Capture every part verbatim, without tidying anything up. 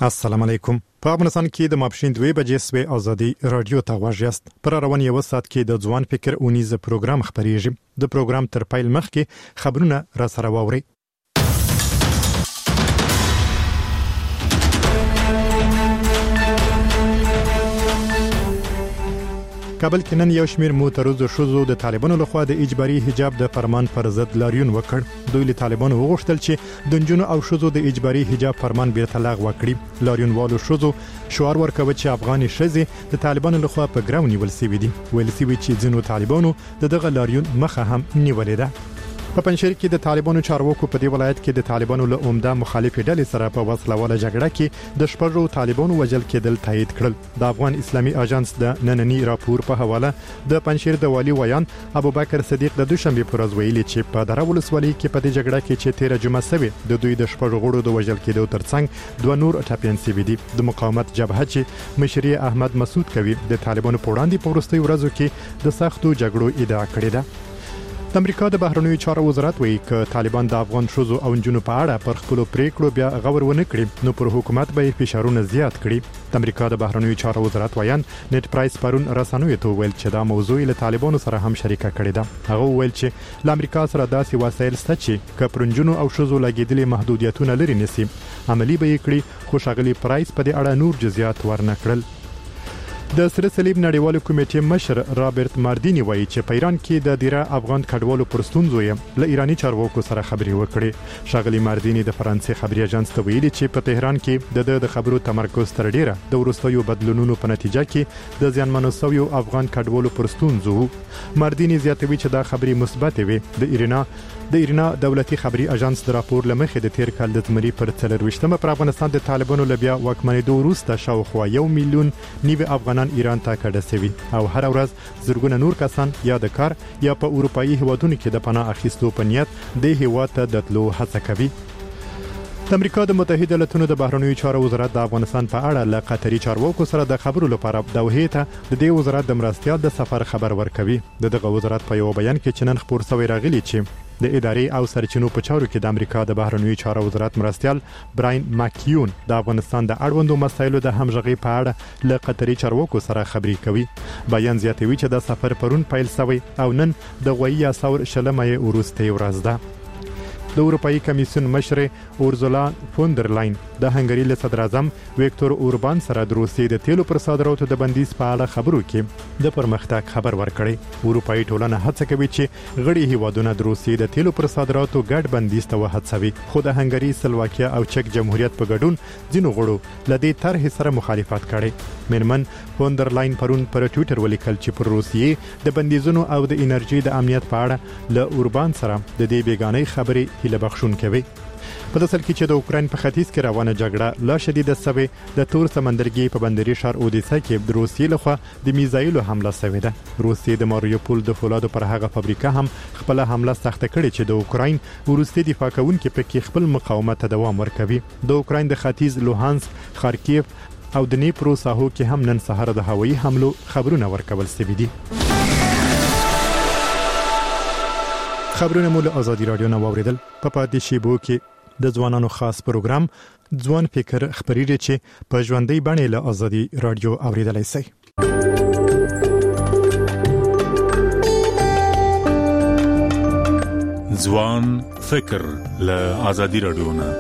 السلام علیکم. په افغانستان کې د ماپښین دوه بجې سوي ازادي رادیو ته واجست. پر روان یو ساعت کې د ځوان فکر اونیز پروګرام خبريږي. د پروګرام تر پایل مخکې خبرونه را سره واوري. کابل کې نن یو شمېر معترضو شوزو د طالبانو لخوا د اجباري حجاب د فرمان پر ضد لاریون وکړ. دوی له طالبانو وغوښتل چې د نجونو او شوزو د اجباري حجاب فرمان بیرته لغوه کړي. لاریونوالو شوزو شعار ورکوي چې افغاني ښځې د طالبانو لخوا په ګراو نیول شوې دي. ویل شوی چې ځینو طالبانو د دغه لاریون مخه هم نیولې ده. په پنځشیر کې د طالبانو چارواکو په دې ولایت کې د طالبانو له عمده مخالفې ډلې سره په وسله واله جګړه کې د شپږو طالبانو وژل کېدل تایید کړل. د افغان اسلامي اژانس د نننی راپور په حواله د پنځشیر د والی ویان ابوبکر صدیق د دوشنبه پر ورځ ویلي چې په دره ولسوالۍ کې په دې جګړه کې چې تیر جمعه سوي د دوی د شپږو غړو د وژل کېدو ترڅنګ دوه نور ټاپین سوي دي. د مقاومت جبهه چې مشري احمد مسعود کوي د طالبانو په وړاندې په وروستي ورځو کې د سختو جګړو ادعا کړې ده. د امریکا د بهرنیو چارو وزارت وایي چې طالبان د افغان شوزو او نجونو په اړه پر خپل پریکړو بیا غور ونه کړي نو پر حکومت به فشارونه زیات کړي. د امریکا د بهرنیو چارو وزارت وایي نت پرایس پرون رسنوي ته ویل چې دا موضوع له طالبانو سره هم شریکه کړې ده. هغه ویل چې ل امریکا سره داسې وسایل شته چې کپرنجونو او شوزو لګیدلې محدودیتونه لري نسی عملی به یې کړي. خو ښاغلي پرایس په دې اړه نور جزئیات ورنه کړل. د سره صلیب نړیوال کمیټې مشر رابرټ ماردینی وایي چې په ایران کې د ډیره افغان کډوالو پر ستونزو یې له ایرانی چارواکو سره خبري وکړي. شاغلی ماردینی د فرانسې خبري اژانس ته ویلي چې په تهران کې د د خبرو تمرکز تر ډیره د وروستیو بدلونونو په نتیجه کې د زیانمنو شویو افغان کډوالو پر ستونزو. ماردینی زیاتوي چې دا خبري مثبت وي. د ایرنا د ایرنا دولتي خبري اژانس د راپور لمخې د تیر کال د زمري پر څلرويشتمه پر افغانستان د طالبانو لبیا واکمنېدو وروسته شاوخوا یو میلیون نیو افغانان ایران ته کډه شوي او هر ورځ زرګونه نور کسان یا د کار یا په اروپאי هیوادونو کې د پناه اخیستو په نیت د هیواد ته د تلو هڅه کوي. د امریکا د متحده ایالاتونو د بهرنیو چارو وزارت د افغانستان په اړه له قطري چارواکو سره د خبرو لپاره دوحه ته د دې وزارت د مرستيال د سفر خبر ورکوي. د دغه وزارت په یو بیان کې چنن خبر شوی راغلی چې د ادارې او سرچینو په چارو کې د امریکا د بهرنیو چارو وزارت مرستيال براین ماکیون د افغانستان د اړوندو مسایلو د همغږي په اړه له قطري چارواکو سره خبري کوي. بیان زیاتوي چې د سفر پرون پیل شوی او نن د غویا ثور شلمه ورسته ورځ ده. د اروپאי کمیسیون مشر اورزولا فوندر لاین د هنګری له صدر اعظم ویکتور اوربان سره د روسیې د تیلو پر صادراتو د بندیز په اړه خبرو کې د پرمختګ خبر ورکړي. اروپאי ټولنه هڅه کوي چې غړي هیوادونه د روسیې د تیلو پر صادراتو ګډ بندیز ته وهڅوي. خو د هنګری، سلواکیا او چک جمهوریت په ګډون ځینو غړو لدې طرح سره مخالفت کړي. منمن فوندر لاین پرون پر ټوئیټر ولیکل چې پر روسیې د بندیزونو او د انرژي د امنیت په اړه له اوربان سره د دې بیگانې خبرې هیله بخښون کوي. په داسل کې چې د اوکراین په ختیځ کې روانه جګړه لا شدیده سوي د تور سمندرګي په بندري شهر اودیسا کې د روسیې لخوا د میزایلو حمله شوې ده. روسیې د ماریوپول د فولادو پر هغه فابریکه هم خپل حمله سخته کړې چې د اوکراین وروستي دفاع کوونکي پکې خپل مقاومت ته دوام ورکوي. د اوکراین د ختیځ لوهانسک، خارکیف او د نیپرو ساحو کې هم نن سهار د هوایي حملو خبرونه ورکول شوي دي. خبرونه مول ازادي رادیو نو اوریدل. په پاتې شیبو کې د ځوانانو خاص پروګرام ځوان فکر خبريږي چې په ژوندۍ باندې له ازادي رادیو اوریدلای شي. ځوان فکر له ازادي رادیو نه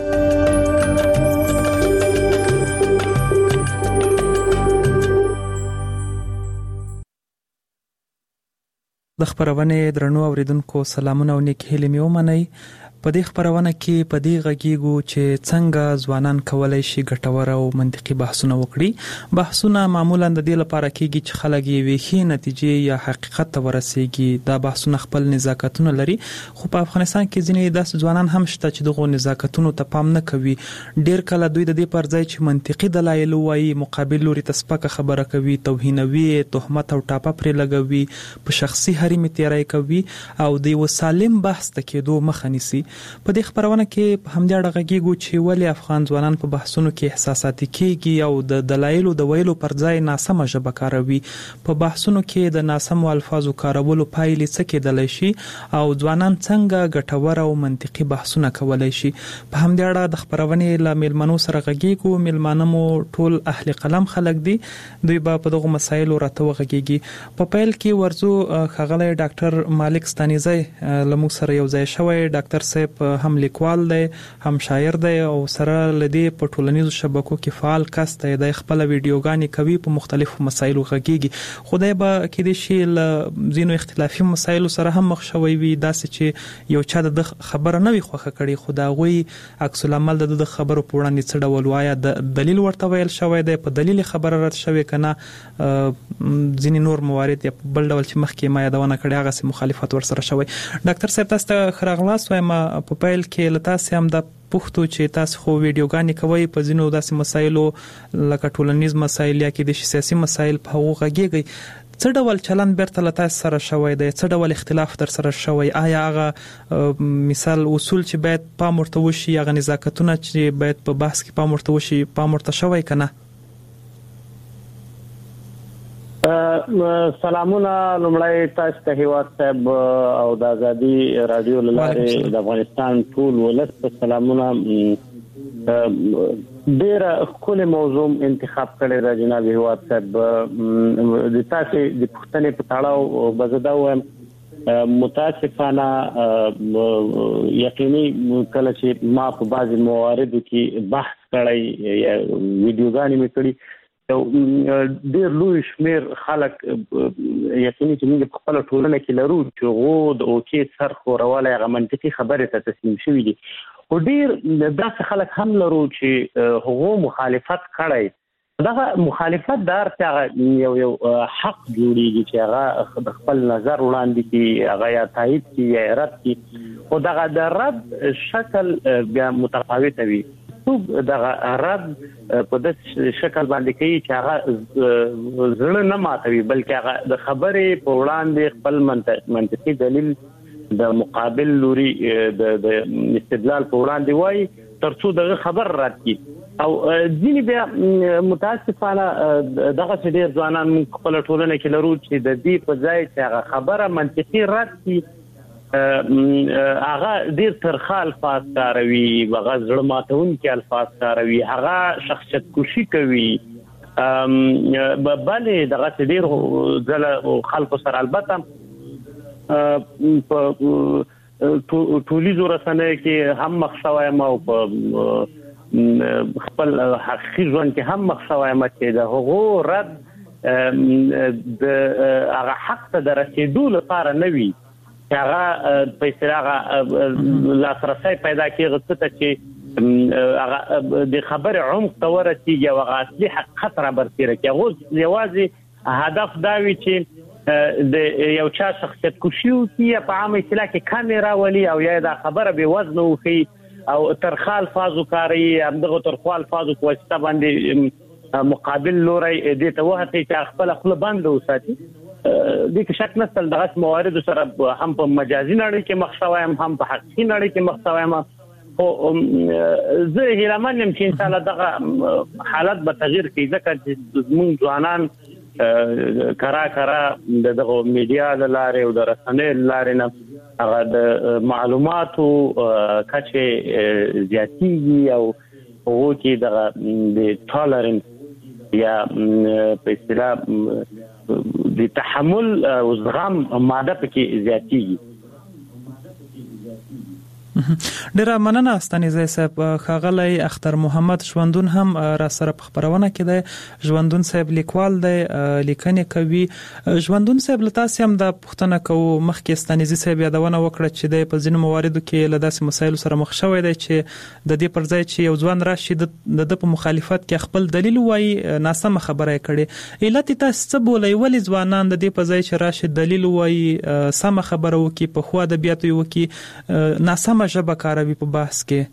د خبرونه درنو اوریدونکو سلامونه او نیک هیله مې ومنئ. په دې خبرونه کې په دې غږیږو چې څنګه ځوانان کولای شي ګټور او منطقي بحثونه وکړي. بحثونه معمولا د دې لپاره کېږي چې خلک یې ویخي نتیجې یا حقیقت ته ورسیږي. دا بحثونه خپل نزاکتونه لري خو په افغانستان کې ځینې داس ځوانان هم شته چې دغه نزاکتونو ته پام نه کوي. ډیر کله دوی د دې پر ځای چې منطقي دلایل وایي مقابل لوري ته سپکه خبره کوي، توهینوي، تهمت او ټاپه پرې لګوي، په شخصي حریم تیاری کوي او د یو سالم بحث ته کېدو مخه نیسي. په دې خبرونه کې په همدې اړه غږیږو چې ولې افغان ځوانان په بحثونو کې احساساتي کېږي او د دلایلو د ویلو پر ځای ناسمه ژبه کاروي. په بحثونو کې د ناسمو الفاظو کارولو پایلې څه کېدلی شي او ځوانان څنګه ګټور او منطقي بحثونه کولای شي. په همدې اړه د خبرونې له میلمنو سره غږیږو. میلمانه مو ټول اهل قلم خلک دي، دوی به په دغه مسایلو راته وغږیږي. په پیل کې ورزو ښاغلی ډاکټر مالک ستانیزی له موږ سره یو ځای شوی. ډاکټر صاحب هم لیکوال دی هم شاعر دی او سره له دې په ټولنیزو شبکو کې فعال کس دی. د خپل ویډیوګانې کوي، په مختلفو مسایلو غږیږي. خدای به کېدای شي له ځینو اختلافي مسایلو سره هم مخ شوی وي، داسې چې یو چا د خبره نه وي خوښه کړې، خو د هغوی عکس العمل د خبرو په وړاندې څه ډول وایا د دلیل ورته ویل شوی دی، په دلیل خبره رد شوی کنه ځینې نور موارد یا بل ډول چې مخکې ما یادونه کړې هغه سي مخالفت ورسره شوی. ډاکټر صاحب تاسو ته خراغلاس وایم. په پیل کې له تاسو هم د پښتو چې تاسو خو ویډیوګانې کوي په ځینو داسې مسایلو لکه ټولنیز مسایل یا کې د سیاسي مسایل په هغه غږیږي. څه ډول چلند بیرته له تاسو سره شوی دی؟ څه ډول اختلاف در سره شوی؟ آیا هغه مثال اصول چې باید پام ورته وشي، هغه نزاکتونه چې باید په بحث کې پام ورته وشي پام ورته شوی کنه؟ سلامونه لومړی تاسو ته هیواد صاحب او د ازادي رادیو لاره د افغانستان ټول ولس ته سلامونه. ډیره ښکلې موضوع انتخاب کړې ده جناب هیواد صاحب. د تاسو د پښتنې په تړاو بزدا وایم متاسفانه یقیني کله چې ما په بعض مواردو کې بحث کړی یا ویډیوګانې مې کړي ډېر لوی شمېر خلک یقیني چې موږ په خپله ټولنه کې لرو چې غود او چې سر خوروالی هغه منطقي خبرې ته تسلیم شوي دي، خو ډېر داسې خلک هم لرو چې هغو مخالفت کړی. دغه مخالفت د هر څه یو یو حق جوړیږي چې هغه د خپل نظر وړاندې کړي، هغه یا تایید کړي یا رد کړي، خو دغه د رد شکل بیا متفاوت وي. دغه رد په داسې شکل باندې کوي چې هغه زړه نه ماتوي، بلکې هغه د خبرې په وړاندې خپل منطقي دلیل د مقابل لوري د استدلال په وړاندې وایي تر څو دغه خبر رد کړي. او ځینې بیا متاسفانه دغه چې ډېر ځوانان موږ خپله ټولنه کې لرو چې د دې په ځای چې هغه خبره منطقي رد کړي هغه ډېر ترخه الفاظ کاروي، هغه زړه ماتونکي الفاظ کاروي، هغه شخصیت کشي کوي. بلې دغه ډېر ځله خلکو سره البته په ټولیزو رسنیو کې هم مخ شوی یم او په خپل حقیقي ژوند کې هم مخ شوی یم چې د هغو رد د هغه حق ته د رسېدو لپاره نه وي چې هغه په اصطلاح لاسرسی پیدا کېږي څه ته چې هغه د خبرې عمق ته ورسېږي او هغه اصلي حقیقت رابرسېره کړي. هغوی یوازې هدف دا وي چې د یو چا شخصیت کشي وکړي یا په عامه اصطلاح کې کمې راولي او یا دا خبره بې وزنه وښیي او ترخه الفاظ وکاروي. همدغه ترخو الفاظو په واسطه باندې مقابل لوری دې ته وهڅوي چې خپله خوله بنده وساتي. دې کې شک نشته دغه مواردو سره هم په مجازي نړۍ کې مخ شوی یم هم په حقیقي نړۍ کې مخ شوی یم، خو زه هیله من یم چې انشاءالله دغه حالت به تغییر کوي، ځکه چې زموږ ځوانان کرا کرا دغه میډیا له لارې او د رسنیو له لارې نه هغه د معلوماتو کچې زیاتېږي او هغو کې دغه د ټالرنس یا په اصطلاح د تحمل او زغم ماده پکې زیاتېږي. ډیره مننه ستانیزی صاحب. ښاغلی اختر محمد ژوندون هم را سره په خبرونه کې دی. ژوندون صاحب لیکوال دی، لیکنې کوي. ژوندون صاحب له تاسو هم د پوښتنه کوو، مخکې ستانیزی صاحب یادونه وکړه چې د په ځینو مواردو کې له داسې مسایلو سره مخ شوی دی چې د دې پر ځای چې یو ځوان راشي د د په مخالفت کې خپل دلیل وایي ناسمه خبره یې کړې. علت تاسو څه بولئ؟ ولې ځوانان د دې په ځای چې راشي دلیل وایي سمه خبره وکړي، په خو ادبیاتو یې وکړي، ناسمه ژبه کاروي په بحث کې؟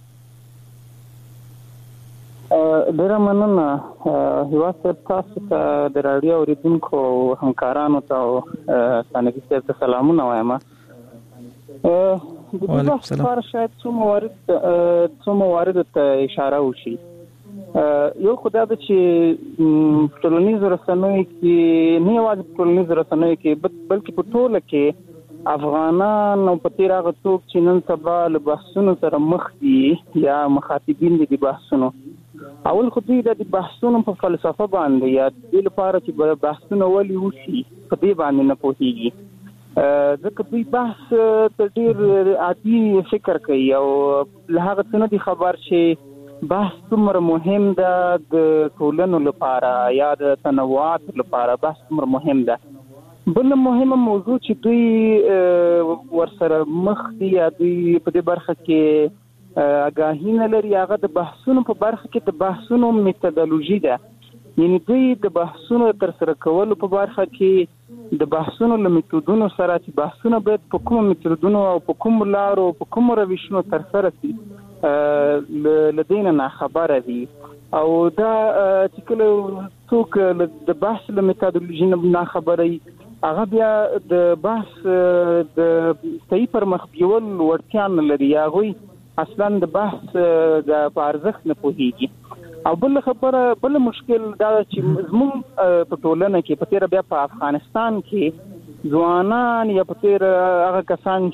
ډیره مننه هیواد صاحب، تاسو ته د راډیو اوریدونکو همکارانو ته او ستانیزي صاحب ته سلامونه وایم. د دې بحث لپاره شاید څو موارد څو موارد ته اشاره وشي. یو خدای د چې ټولنیز رسنۍ کې نه یوازې ټولنیز رسنۍ کې بلکې په ټوله کې افغانان او په تیر هغه څوک چې نن سبا له بحثونو سره مخ دي یا مخاطبین دي د بحثونو، اول خو دوی د بحثونو په فلسفه باندې یا د لپاره چې بحثونه ولې وشي په دې باندې نه پوهیږي، ځکه دوی بحث ته ډیر عادي فکر کوي او له هغه څه نه دي خبر چې بحث څومره مهم ده د ټولنو لپاره یا د تنوعات لپاره، بحث څومره مهم ده. بل مهمه موضوع چې دوی ورسره مخ دي یا دوی په دې برخه کې آگاهی نه لري، هغه د بحثونو په برخه کې د بحثونو میتودولوژي ده. یعنی دوی د بحثونو تر سره کولو په برخه کې د بحثونو له میتودونو سره چې بحثونه باید په کوم میتودونو او په کوم لارو په کوم روشونو تر سره شي لدينا نه خبره دي. او دا چې کله څوک د بحث له میتودولوژي نه خبري، هغه بیا د بحث د صحیح پر مخ بیول ورتیا نه لري، هغه اصلا د بحث د ارزښت نه پوهیږي. او بل خبره بل مشکل دا چې زموږ په ټولنه کې په تیر بیا په افغانستان کې ځوانان یا په تیر هغه کسان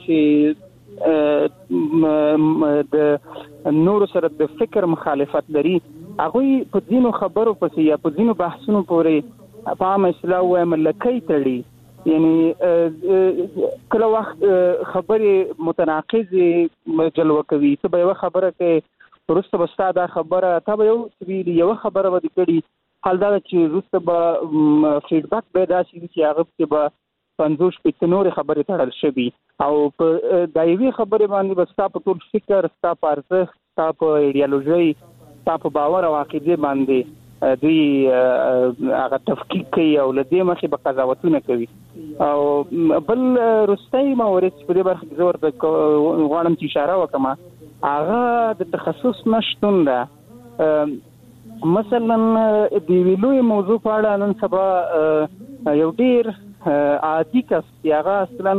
چې د نور سره د فکر مخالفت لري، هغه په دینو خبرو پسې یا په دینو بحثونو پورې په عام اصطلاح وایم لکۍ تړي. یعنی کله وخت خبرې متناقض جلوه کوي، ته به یو خبره کې وروسته به ستا دا خبره تا به یو ویلي یو خبره به دې کړي، حال دا چې وروسته به فیډبک به داسې وي چې هغه کې به پنځوس شپېته نورې خبرې تړل شوي او په دا یوې خبرې باندې به ستا په ټول فکر، ستا په ارزښت، ستا په ایډیالوژي، ستا په باور او عقیدې باندې دوی هغه تفکیک کوي او له دې مخې به قضاوتونه کوي. او بل وروستی مورد چې په دې برخه کې زه ورته غواړم چې اشاره وکړم، هغه د تخصص نشتون ده. مثلا د یوې لویې موضوع په اړه نن سبا یو ډېر عادي کس چې هغه اصلا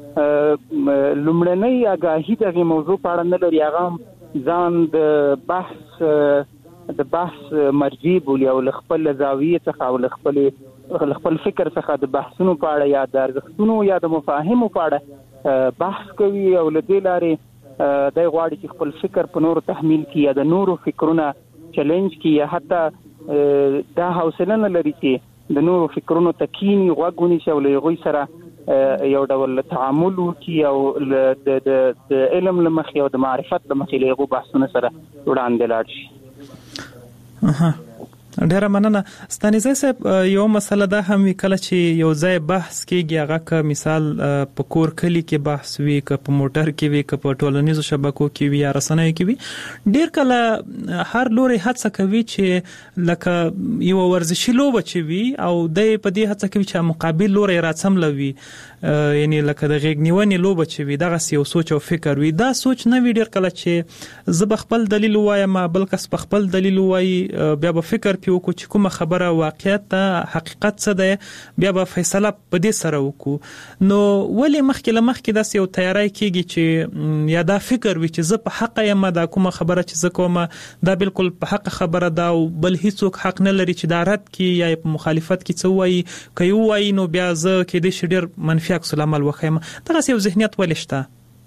لومړنۍ آګاهي د هغې موضوع په اړه نه لري، هغه ځان د بحث د بحث مرجع بولي او له خپل زاویې څخه او له خپل له خپل فکر څخه د بحثونو په اړه یا د ارزښتونو یا د مفاهیمو په اړه بحث کوي او له دې لارې دی غواړي چې خپل فکر په نورو تحمیل کړي یا د نورو فکرونه چیلنج کړي یا حتی دا حوصله نه لري چې د نورو فکرونو ته کیني، غوږ ونیسي او له هغوی سره یو ډول تعامل وکړي او د علم له مخې او د معرفت له مخې له هغو بحثونو سره وړاندې لاړ شي. اها ډیره مننه. ستانیزه صاحب، یو مسله دا هم کله چې یو ځای بحث کېږي، هغه که مثال په کور کلی کې بحث وي، که په موټر کې وي، که په ټولنیزو شبکو کې وي یا رسنیو کې وي، ډیر کله هر لوري هڅه کوي چې لکه یو ورزشي لوبه چې وي او د په دې هڅه کوي چې مقابل لوري راڅملوي، یعنی لکه د غېږ نیونې لوبه چې وي، دغه یو سوچ او فکر وي. دا سوچ نه وي ډیر کله چې زه به خپل دلیل وایم، بل کس په خپل دلیل وایي، بیا به فکر پیو کو چې کومه خبره واقعیت ته حقیقت څه ده، بیا به فیصله په دې سره وکړو. نو ولې مخکې له مخکې داسې یو تیاری کېږي چې یا دا فکر وي چې زه په حق یم، دا کومه خبره چې زه کومه دا بالکل په حق خبره ده او بل هیڅوک حق نه لري چې دا رد کړي یا په مخالفت کې څه وایي، که یې ووایي نو بیا زه کېدای شي ډېر منفي عکس العمل وښیم. دغسې یو ذهنیت ولې شته؟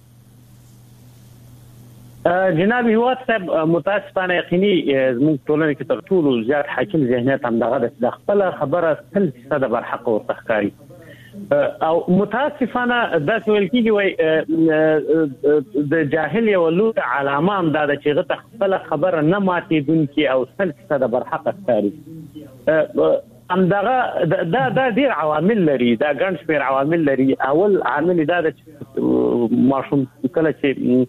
جناب هیواد صاحب، متاسفانه یقیني زموږ ټولنه کې تر ټولو زیات حاکم ذهنیت همدغه ده چې د خپله خبره سل فیصده برحق ورته ښکاري. او متاسفانه داسې ویل کېږي وایي د جاهل یوه لویه علامه هم دا ده چې هغه ته خپله خبره نه ماتېدونکې او سل فیصده برحقه ښکاري. همدغه دا دا ډېر عوامل لري، دا ګڼ شمېر عوامل لري. اول عامل دا ده چې ماشوم کله چې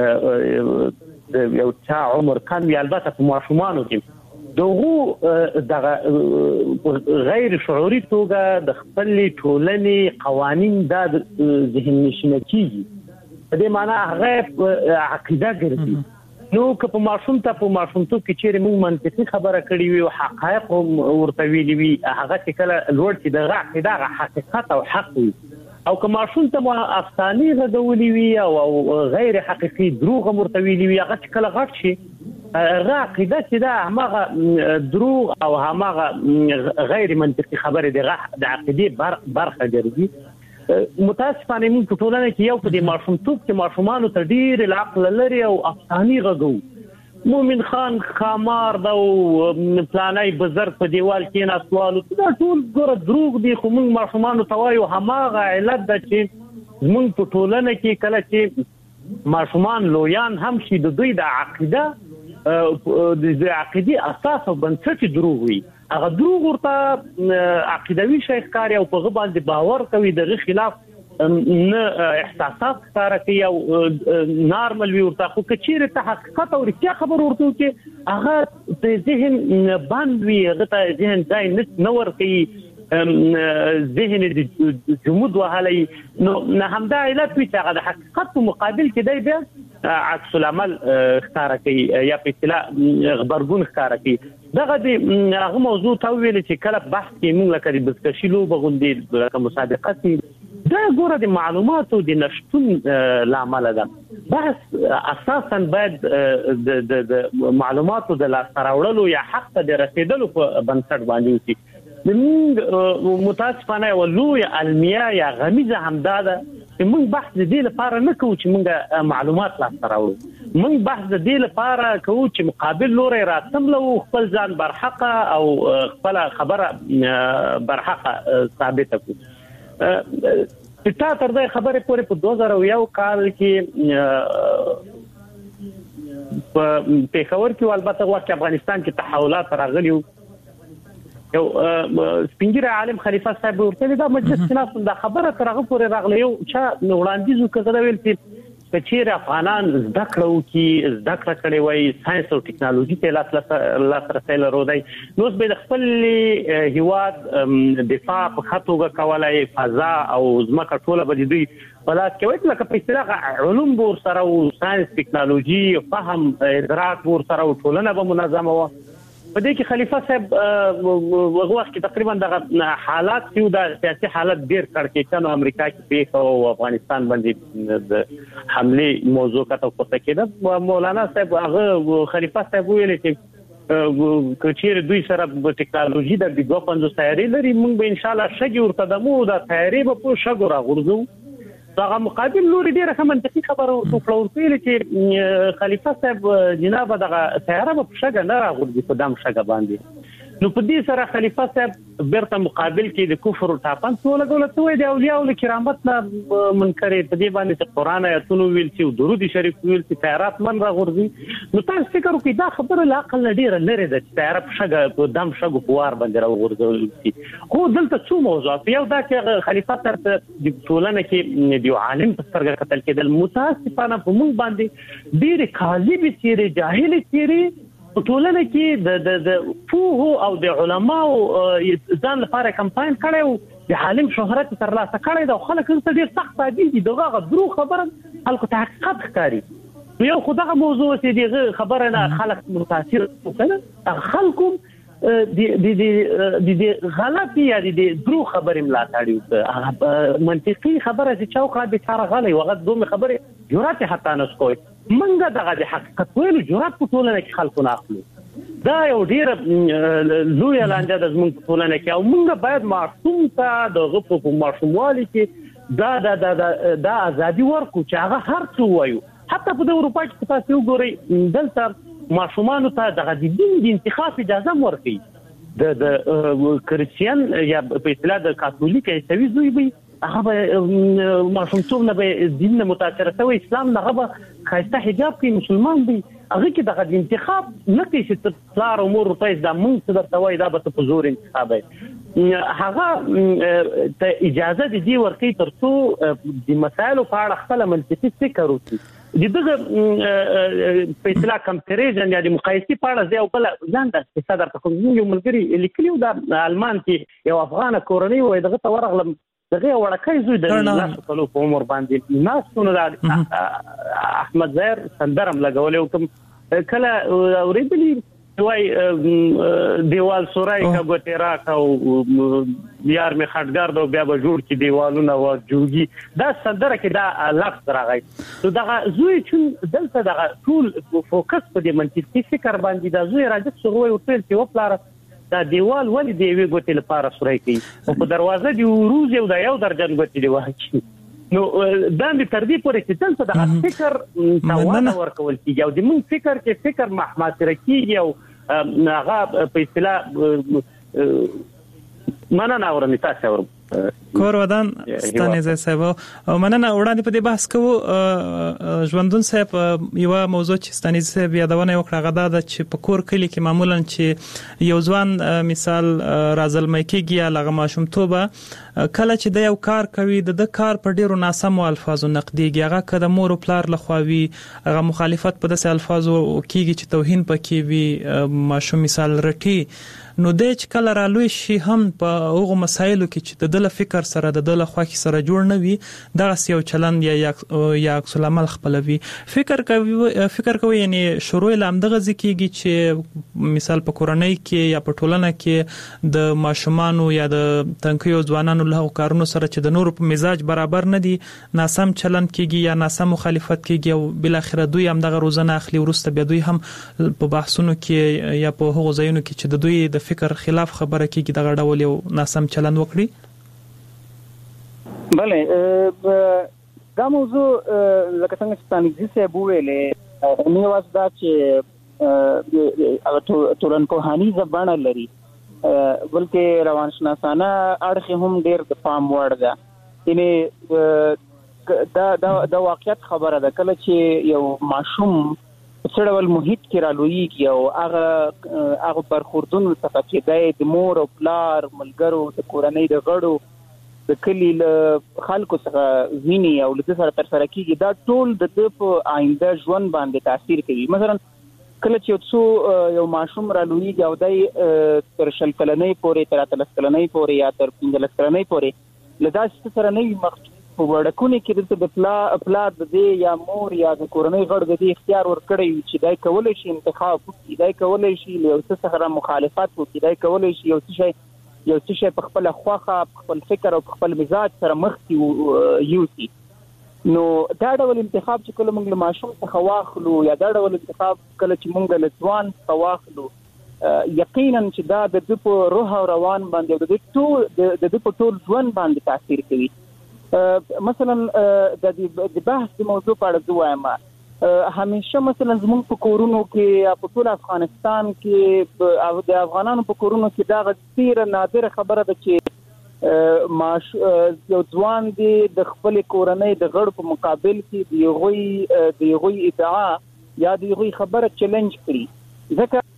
یو چا عمر کم وي، البته په ماشومانو کې دغه دغه غیر شعوري توګه د خپلې ټولنې قوانین دا ذهن نشینه کېږي، په دې معنی هغه عقیده ګرځي. نو که په ماشوم ته په ماشومتوب کې چیرې موږ منطقي خبره کړې وي او حقایق ورته ویلي وي، هغه چې کله لوړ چې دغه عقیده هغه حقیقت او حق وي، او که ماشوم ته افسانې غږولې وي او غیر حقیقي دروغ مرتویلي وي هغه کله غټ شي هغه عقیده چې دا هغه دروغ او هغه غیر منطقي خبره د عقیدې برخه ګرځي متاسفانه موږ په ټولنه کې یو په دې ماشومتوب کې ماشومانو ته ډېر العقل لري او افسانې غږو مومن خان خامار دا او پلانای بزرګ په دیوال کې ناسوالو دا ټول ګوره دروغ دي خو موږ ماشومانو ته وایو هماغه علت ده چې موږ په ټولنه کې کله چې ماشومان لویان هم شي د دوی د عقیده د عقیدې اساس او بنسټ دروغ وي هغه دروغ ورته عقیدوي شیخ کاری او په غو باندې باور کوي دغه خلاف نه احساسات ښکاره کوي او نارمل وي ورته خو که چیرې ته حقیقت او رښتیا خبر ورته وکړي هغه د ذهن بند وي هغه ته ذهن ځای نه ورکوي ذهن د جمود وهلی نو همدا علت وي چې هغه د حقیقت په مقابل کې دی بیا عکس العمل ښکاره کوي یا په اصطلاح غبرګون ښکاره کوي دغه د هغه موضوع ته ویل چې کله بحث کې موږ لکه د بزکشي لوبه غوندې لکه مسابقه کې دا ګوره د معلوماتو د نشتون لامل ده بحث اساسا باید د معلوماتو د لاسته راوړلو یا حق ته د رسیدلو په بنسټ باندې وي موږ متاسفانه ولوی علمیه یا غمیزه همدا ده چې موږ بحث د دې لپاره نه کوو چې موږ معلومات لاسته راوړو موږ بحث د دې لپاره کوو چې مقابل لوري راتملو خپل ځان برحقه او خپل خبره برحقه ثابت کړو تا تر دې خبره پورې په دوه زره یو کال کې په پیښور کې البته وخت افغانستان کې تحولات راغلي یو سپینګر عالم خلیفہ صاحب ورته دا مجلس کې دا خبره ترغه پورې راغلی یو چې وړاندیز وکړل ویل چې چې چیرې افغانان زده کړو کې زده کړه کړې وای ساينس او ټکنالوژي ته لاس لاسرسي لرودای نو به خپل هیواد دفاع په خاطر کولای فضا او ځمکه ټوله به دوی بلات کې وایي لکه په اصطلاح علوم ور سره او ساينس ټکنالوژي فهم ادراک ور سره او ټولنه به منظمه و په دې کې خلیفہ صاحب هغه وخت کې تقریبا د حالات چې د سیاسي حالت ډیر کړکېچن امریکا کې پیښ او افغانستان باندې د حمله موضوع کته پورته کېده مولانا صاحب هغه خلیفہ صاحب ویل چې کچیر دوی سره د ټکنالوژي د دوه پنځوس تیاری لري موږ به ان شاء الله شګي ورته دمو د تیاری په شګو راغورځو هغه مقابل لوري ډیره هم منطقي خبره وکړه ویل چې خلیفہ صاحب جناب دغه تیاری په شګه نه راغورځي په دام شګه باندې نو په دې سره خلیفہ صاحب برته مقابل کې د کفر او تاپن ټول غلطه وي د اولیاء او کرامت نه منکرې په دې باندې چې قران آیاتونه ویل چې درود شریف ویل چې تیارات من راغورځي نو تاسو فکر وکړئ دا خبره لا عقل ډیره لري د تیار په شګه په دم شګو په وار باندې راغورځي خو دلته څو موضوعات یو دا چې خلیفہ صاحب د ټولنه کې د عالم په سترګه قتل کېدل متاسفانه په موږ باندې ډیره کاذب سیری جاهل سیری په ټولنه کې د د د فوه او د علماو ځان لپاره کمپاین کړو د عالم شهرت تر لاسه کړی دا خلک څه ډیر سخت دي چې دغه درو خبره خلکو ته حقیقت ښکاري یو خدغه موضوع چې دغه خبره نه خلک متاثر وکړي خلکو د د د غلطي یا د درو خبره ملاتړي منطقي خبره چې چوکړه به چاره غلي وغه دوه خبره جرأت حتی نه کوي منګه دغه د حقیقت ویلو جرأت په ټولنه کې خلکو نه اخلي دا یو ډیر لوی لانجه د زموږ په ټولنه کې او موږ باید معصوم ته د غفو په معصوموالي کې دا دا دا دا ازادي ورکو چې هغه هر څه وایو حتی په اروپا کې تاسو وګورئ دلته معصومانو ته دغه د دین د انتخاب اجازه ورکړي د د کریسچین یا په اصطلاح د کاتولیک عیسوي زوی وي هغه معصومتوب نه به دین نه متاثر شوی اسلام نه هغه خاصه حجاب کې مسلمان دی هغه کې دغه انتخاب نه کوي چې پلار امور په د مونږ سره توای دا به په زور انتخاب هغه ته اجازه دي ورکړي ترڅو د مسایلو په اړه خپل منطقي فکر وکړي دغه په اصطلاح کمپیریزن یا د مقایسې په اړه ځای او بل ځان د صدر ته کوم یو ملګری لیکلیو د آلمان کې یو افغان کورنۍ وای دغه تورغلم دغه وړکې زوی د ناس په لور عمر باندې ناسونه د احمد زهر سندرم لګولې او کوم کله اوریدلی وای دیوال سورای کا ګوترا کا یار می خټګر دو بیا به جوړ کی دیوالونه و جوړي دا سندره کې دا لفظ راغی نو دا زوی چې دلته دا ټول فوکس په دې منطقي فکر باندې دا زوی راځي چې وای او ټول ته وپلار دا دیوال ولې دی وی ګوتل لپاره سورای کی او په دروازه دی وروز یو دا یو درجن ګوتې دی واچي نو دا به تر دې پورې چې دلته دا فکر توان ورکول کیږي او د مون فکر کې فکر محماسره کیږي او هغه په اصطلاح مننه اورم تاسو اورم کور ودان ستانه صاحب او مننه وړاندې په دې بحث کوو ژوندون صاحب یو موضوع چې ستانه صاحب یادونه وکړه غدا د چې په کور کلی کې معمولا چې یو ځوان مثال رازلمې کېږي لغه ماشوم توبه کله چې د یو کار کوي د کار په ډیرو ناسمو الفاظو نقديږي هغه کده مور او پلار لخواوي هغه مخالفت په داسې الفاظو کېږي چې توهین پکې وي ماشوم مثال رټي نو د چې کله رالوي شي هم په هغه مسایلو کې چې د دل فکر سره د دل خواخي سره جوړ نه وي دا یو چلند یا یا عکس العمل خپلوي فکر کوي فکر کوي یعنی شروع لامدغه ځکیږي چې مثال په کورنۍ کې یا په ټولنه کې د ماشومانو یا د تنکیو ځوانانو له کارونو سره چې د نور په مزاج برابر نه دي ناسم چلند کیږي یا ناسم مخالفت کیږي او بل اخر دوی هم دغه روزنه اخلي ورسته بیا دوی هم په بحثونو کې یا په هغو ځایونو کې چې د دوی د فکر خلاف خبره کیږي دغه ډول یو ناسم چلند وکړي بله دا موضوع لکه څنګه چې تانګزي صاحب ویلې نو واس دا چې هغه ټولنپوهاني زبانه لري بلکې روانشناسانه اړخ هم ډېر د پام وړ ده یعنی دا دا د واقعیت خبره ده کله چې یو ماشوم څړول محیط کې رالويږي او هغه هغه برخوردون څخه چې د مور او پلار ملګرو د کورنۍ د غړو د کلی له خلکو څخه ویني او له سره تر سره کیږي دا ټول د په آینده ژوند باندې تاثیر کوي مثلا کله چې څو یو ماشوم رالويږي او دای تر شل کلنۍ پورې تر اتلس کلنۍ پورې یا تر پنځلس کلنۍ پورې له داسې سره نه مخ په وړکونه کې د پلا پلا د دې یا مور یا د کورنۍ غړ د دې اختیار ورکړي چې دای کولای شي انتخاب وکړي دای کولای شي یو څه سره مخالفت وکړي دای کولای شي یو څه یو څه په خپل خواخه خپل فکر او خپل مزاج سره مخ یوسي نو دا ډول انتخاب چې کله موږ له ماشوم څخه واخلو یا دا ډول انتخاب کله چې موږ له ځوان څخه واخلو یقینا چې دا د دې په روح او روان باندې د دې ټول د دې په ټول ژوند باندې تاثیر کوي مثلا د دې بحث د موضوع په اړه وایم همیشه مثلا زموږ په کورونو کې په ټول افغانستان کې او د افغانانو په کورونو کې دا غیر نادر خبره ده چې ماش یو ځوان دی د خپل کورنۍ د غړ په مقابل کې دی غوي دی غوي ادعا یا دی غوي خبره چیلنج کړي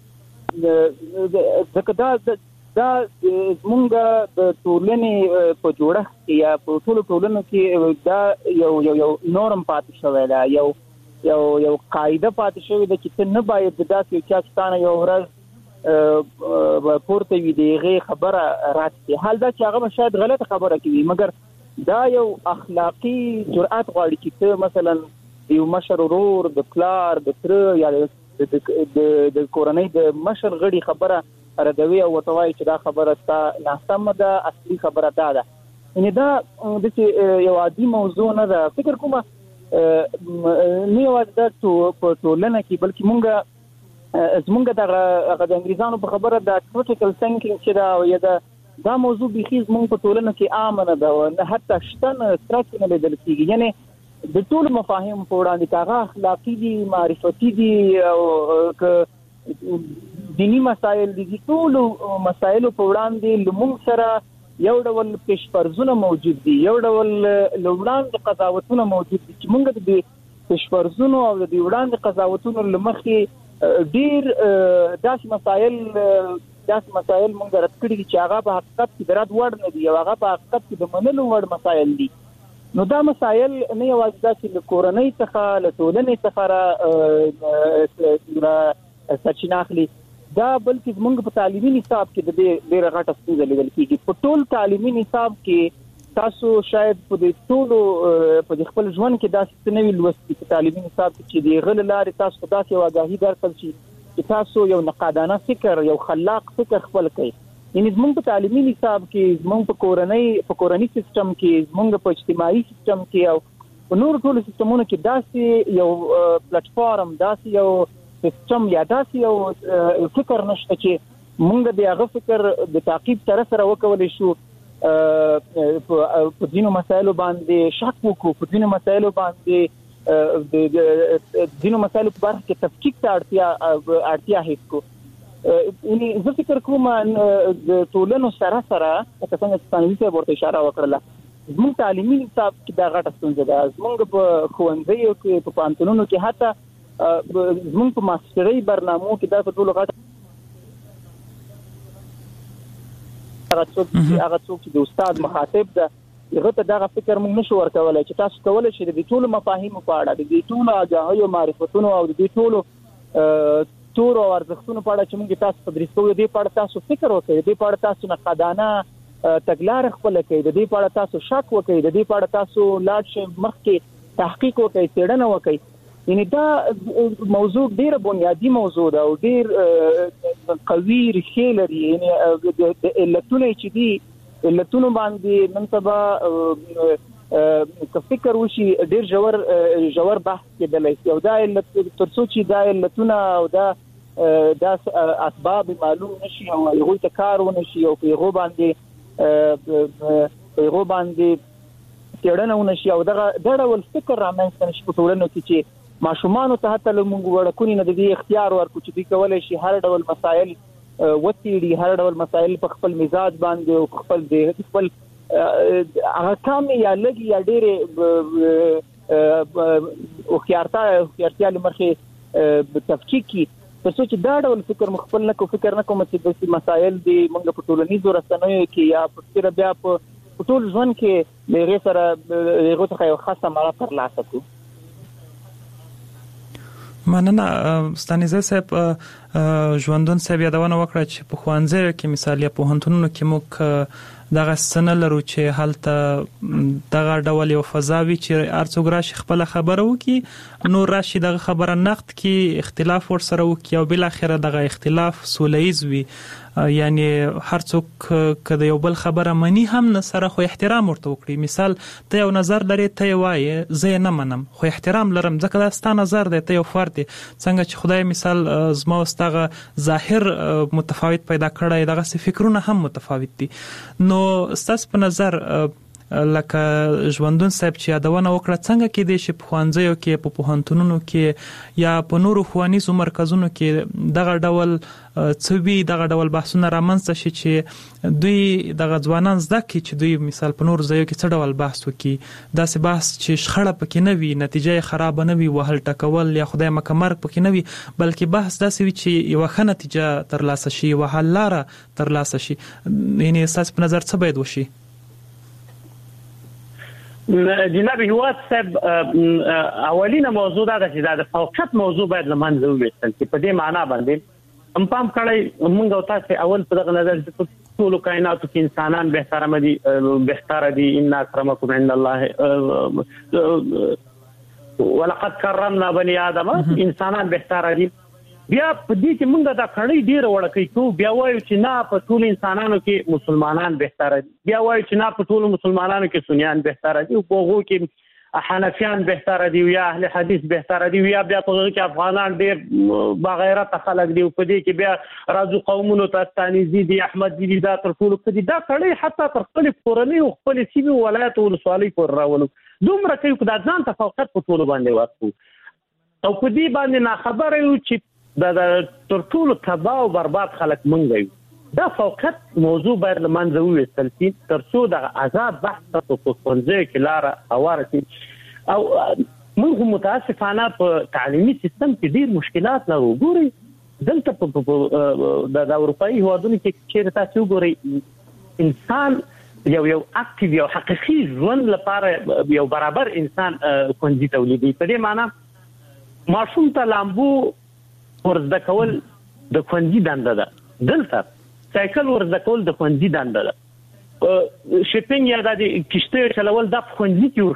ځکه ځکه دا دا زمونږ د ټولنې په جوړښت کې یا په ټول ټولنو کې دا یو یو یو نورم پاتې شوی دا یو یو یو قاعده پاتې شوی ده چې ته نه باید داسې یو چا ستانه یو ورځ پورته وي دغه خبره راځي حال دا چې هغه شاید غلطه خبره کوي مګر دا یو اخلاقی جرأت غواړي چې ته مثلا یو مشر ورور د پلار د تر یا د د کورنۍ د مشر غړي خبره ردوی او وتوای چې دا خبره تا ناسمه ده اصلي خبره ده ده ان دا د یو عادي موضوع نه ده فکر کوم نه یو د ټولنه کې بلکې مونږه زمونږ د د انګریزانو په خبره د کریټیکل ثینکینګ چې دا یا دا دا موضوع بخیز مونږ په ټولنه کې عام نه ده نه حتی شتن ستراتیژي نه لیدل کیږي یعنی د ټول مفاهیم په وړاندې کاغه اخلاقی دي معرفتي دي او دینی مسائل دي ټول مسائل په وړاندې لمونږ سره یو ډول پیشفرزونه موجود دي یو ډول لوړاند قضاوتونه موجود دي چې موږ د پیشفرزونو او د وړاند قضاوتونو لمخې ډیر داسې مسائل داسې مسائل موږ رد کړي چې هغه په حقیقت کې درات وړ نه دي او هغه په حقیقت کې د منلو وړ مسائل دي نو دا مسائل نه یوازې د کورنۍ څخه له ټولنې څخه را سرچینه اخلي دا بلکې موږ په تعلیمي نصاب کې د دې ډېر غټه ستونزه لیدل کېږي په ټول تعلیمي نصاب کې تاسو شاید په دې ټولو په خپل ژوند کې داسې نوې لوستي په تعلیمي نصاب کې چې د غل لارې تاسو داسې واغاهي درکړل شي چې تاسو یو نقادانه فکر یو خلاق فکر خپل کړئ. یعنی زموږ په تعلیمي نصاب کې زموږ په کورنۍ په کورنۍ سیستم کې زموږ په اجتماعي سیستم کې او په نور ټول سیستمونو کې داسې یو پلیټ فارم داسې یو سیستم یا داسې یو فکر نشته چې موږ د هغه فکر د تعقیب سره سره وکولای شو په ځینو مسایلو باندې شک وکړو په ځینو مسایلو باندې د ځینو مسایلو په اړه کې تفکیک ته اړتیا اړتیا هیڅ کو. یعنی زه فکر کوم د ټولنو سره سره لکه څنګه چې ثانوي صاحب ورته اشاره وکړه زموږ تعلیمي نصاب کې دا غټه ستونزه ده. زموږ په ښوونځیو کې په پوهنتونونو کې حتی زموږ په ماسترۍ برنامو کې دا په ټولو غټه هغه څوک هغه څوک چې د استاد مخاطب ده هغه ته دا فکر موږ نشو ورکولای چې تاسو کولای شئ د دې ټولو مفاهیمو په اړه د دې ټولو آگاهیو معرفتونو او د دې ټولو تور او ارزښتونو په اړه چې موږ تاسو تدریس کوو د دې په اړه تاسو فکر وکړئ د دې په اړه تاسو نقادانه تګلارې خپل کړئ د دې په اړه تاسو شک وکړئ د دې په اړه تاسو لاړ شئ مخکې تحقیق وکړئ څېړنه وکړئ. یعنی دا موضوع ډیره بنیادی موضوع ده او ډیر قوي ریښې لري. یعنی د علتونو چې دي علتونو باندې نن سبا که فکر وشي ډیر ژور ژور بحث کېدلی شي او دا علت ترڅو چې دا علتونه او دا دا اسباب معلوم نشي او هغوی ته کار ونه شي او په هغو باندې په هغو باندې څېړنه ونه شي او دغه دا ډول فکر رامنځته نه شي په ټولنو کې چې ماشومانو ته حتی لمونږ وړکونې نه د دې اختیار ورکړو چې دوی کولی شي هر ډول مسایل وڅېړي هر ډول مسایل په خپل مزاج باندې او په خپل د خپل هغه کم یا لږ یا ډېرې هوښیارتیا هوښیارتیا له مخې تفکیک کړي ترڅو چې دا ډول فکر مو خپل نه کوو فکر نه کوم چې داسې مسایل دي موږ په ټولنیزو رسنیو کې یا په بیا په ټول ژوند کې له هغې سره هغو څخه یو ښه ثمره ترلاسه کړو. مننه ستانیزه صاحب. ژوندون صاحب یادونه وکړه چې په ښوونځیو کې مثال یا پوهنتونونو کې موږ دغه سنه لرو چې هلته دغه ډول یو فضا وي چې هر څوک راشي خپله خبره وکړي نور راشي دغه خبره نقد کړي اختلاف ورسره وکړي او بالاخره دغه اختلاف سوله ییز وي. یعنی هر څوک که د یو بل خبره مني هم نه سره خو احترام ورته وکړي. مثال ته یو نظر لري ته یې وایې زه یې نه منم خو احترام لرم ځکه دا ستا نظر دی ته یو فرد دی څنګه چې خدای مثال زما او ستغه ظاهر متفاوت پیدا کړی دغسې فکرونه هم متفاوت دي. نو ستاسو په نظر لکه ژوندون صاحب چې یادونه وکړه څنګه کېدای شي په ښوونځیو کې په پوهنتونونو کې یا په نورو ښوونیزو مرکزونو کې دغه ډول څه وي دغه ډول بحثونه رامنځته شي چې دوی دغه ځوانان زده کړي چې دوی مثال په نورو ځایو کې څه ډول بحث وکړي داسې بحث چې شخړه پکې نه وي نتیجه یې خرابه نه وي وهل ټکول یا خدای مکه مرګ پکې نه وي بلکې بحث داسې وي چې یوه ښه نتیجه ترلاسه شي یوه حل لاره ترلاسه شي. یعنې ستاسو په نظر څه باید وشي؟ جناب هیواد صاحب اولینه موضوع دا ده چې دا د فوقیت موضوع باید له منځه وویستل شي. په دې معنا باندې هم پام کړی موږ او تاسو اول په دغه نظر چې ټولو کائناتو کې انسانان بهتره دي بهتره دي ان اکرمکم عند الله ولقد کرمنا بني ادم انسانان بهتره دي. بیا په دې کې موږ دا کړی ډیر وړکې کو بیا وایو چې نه په ټول انسانانو کې مسلمانان بهتره دي بیا وایو چې نه په ټول مسلمانانو کې سنیان بهتره دي او په هغو کې حنفیان بهتره دي یا اهل حدیث بهتره دي یا بیا په هغو کې افغانان ډیر بغیرته خلک دي او په دې کې بیا راځو قومونو ته ستانیزي دي احمدي دي دا تر ټولو په دې دا کړی حتی تر خپلې کورنۍ او خپلې سیمې ولایت ولسوالۍ پورې راولو دومره کوي دا ځان ته فوقیت په ټولو باندې ورکړو او په دې باندې ناخبره یو چې دا تر ټولو تباه او برباد خلک مونږ یو دا فوقیت موضوع باید له منځه وویستل شي تر څو دغه آزاد بحث ته په ښوونځیو کې لاره هواره شي. او موږ متاسفانه په تعلیمي سیستم کې ډېر مشکلات لرو. ګورئ دلته په د اروپایي هېوادونو کې چېرې تاسو وګورئ انسان یو یو اکټیو یو حقیقي ژوند لپاره یو برابر انسان ښوونځي تولیدوي. په دې معنا ماشوم ته لامبو ورزده کول د ښوونځي دنده ده. دلته سایکل ورزده کول د ښوونځي دنده ده. شپینګ یا د کشتۍ چلول د ښوونځي کې ورخي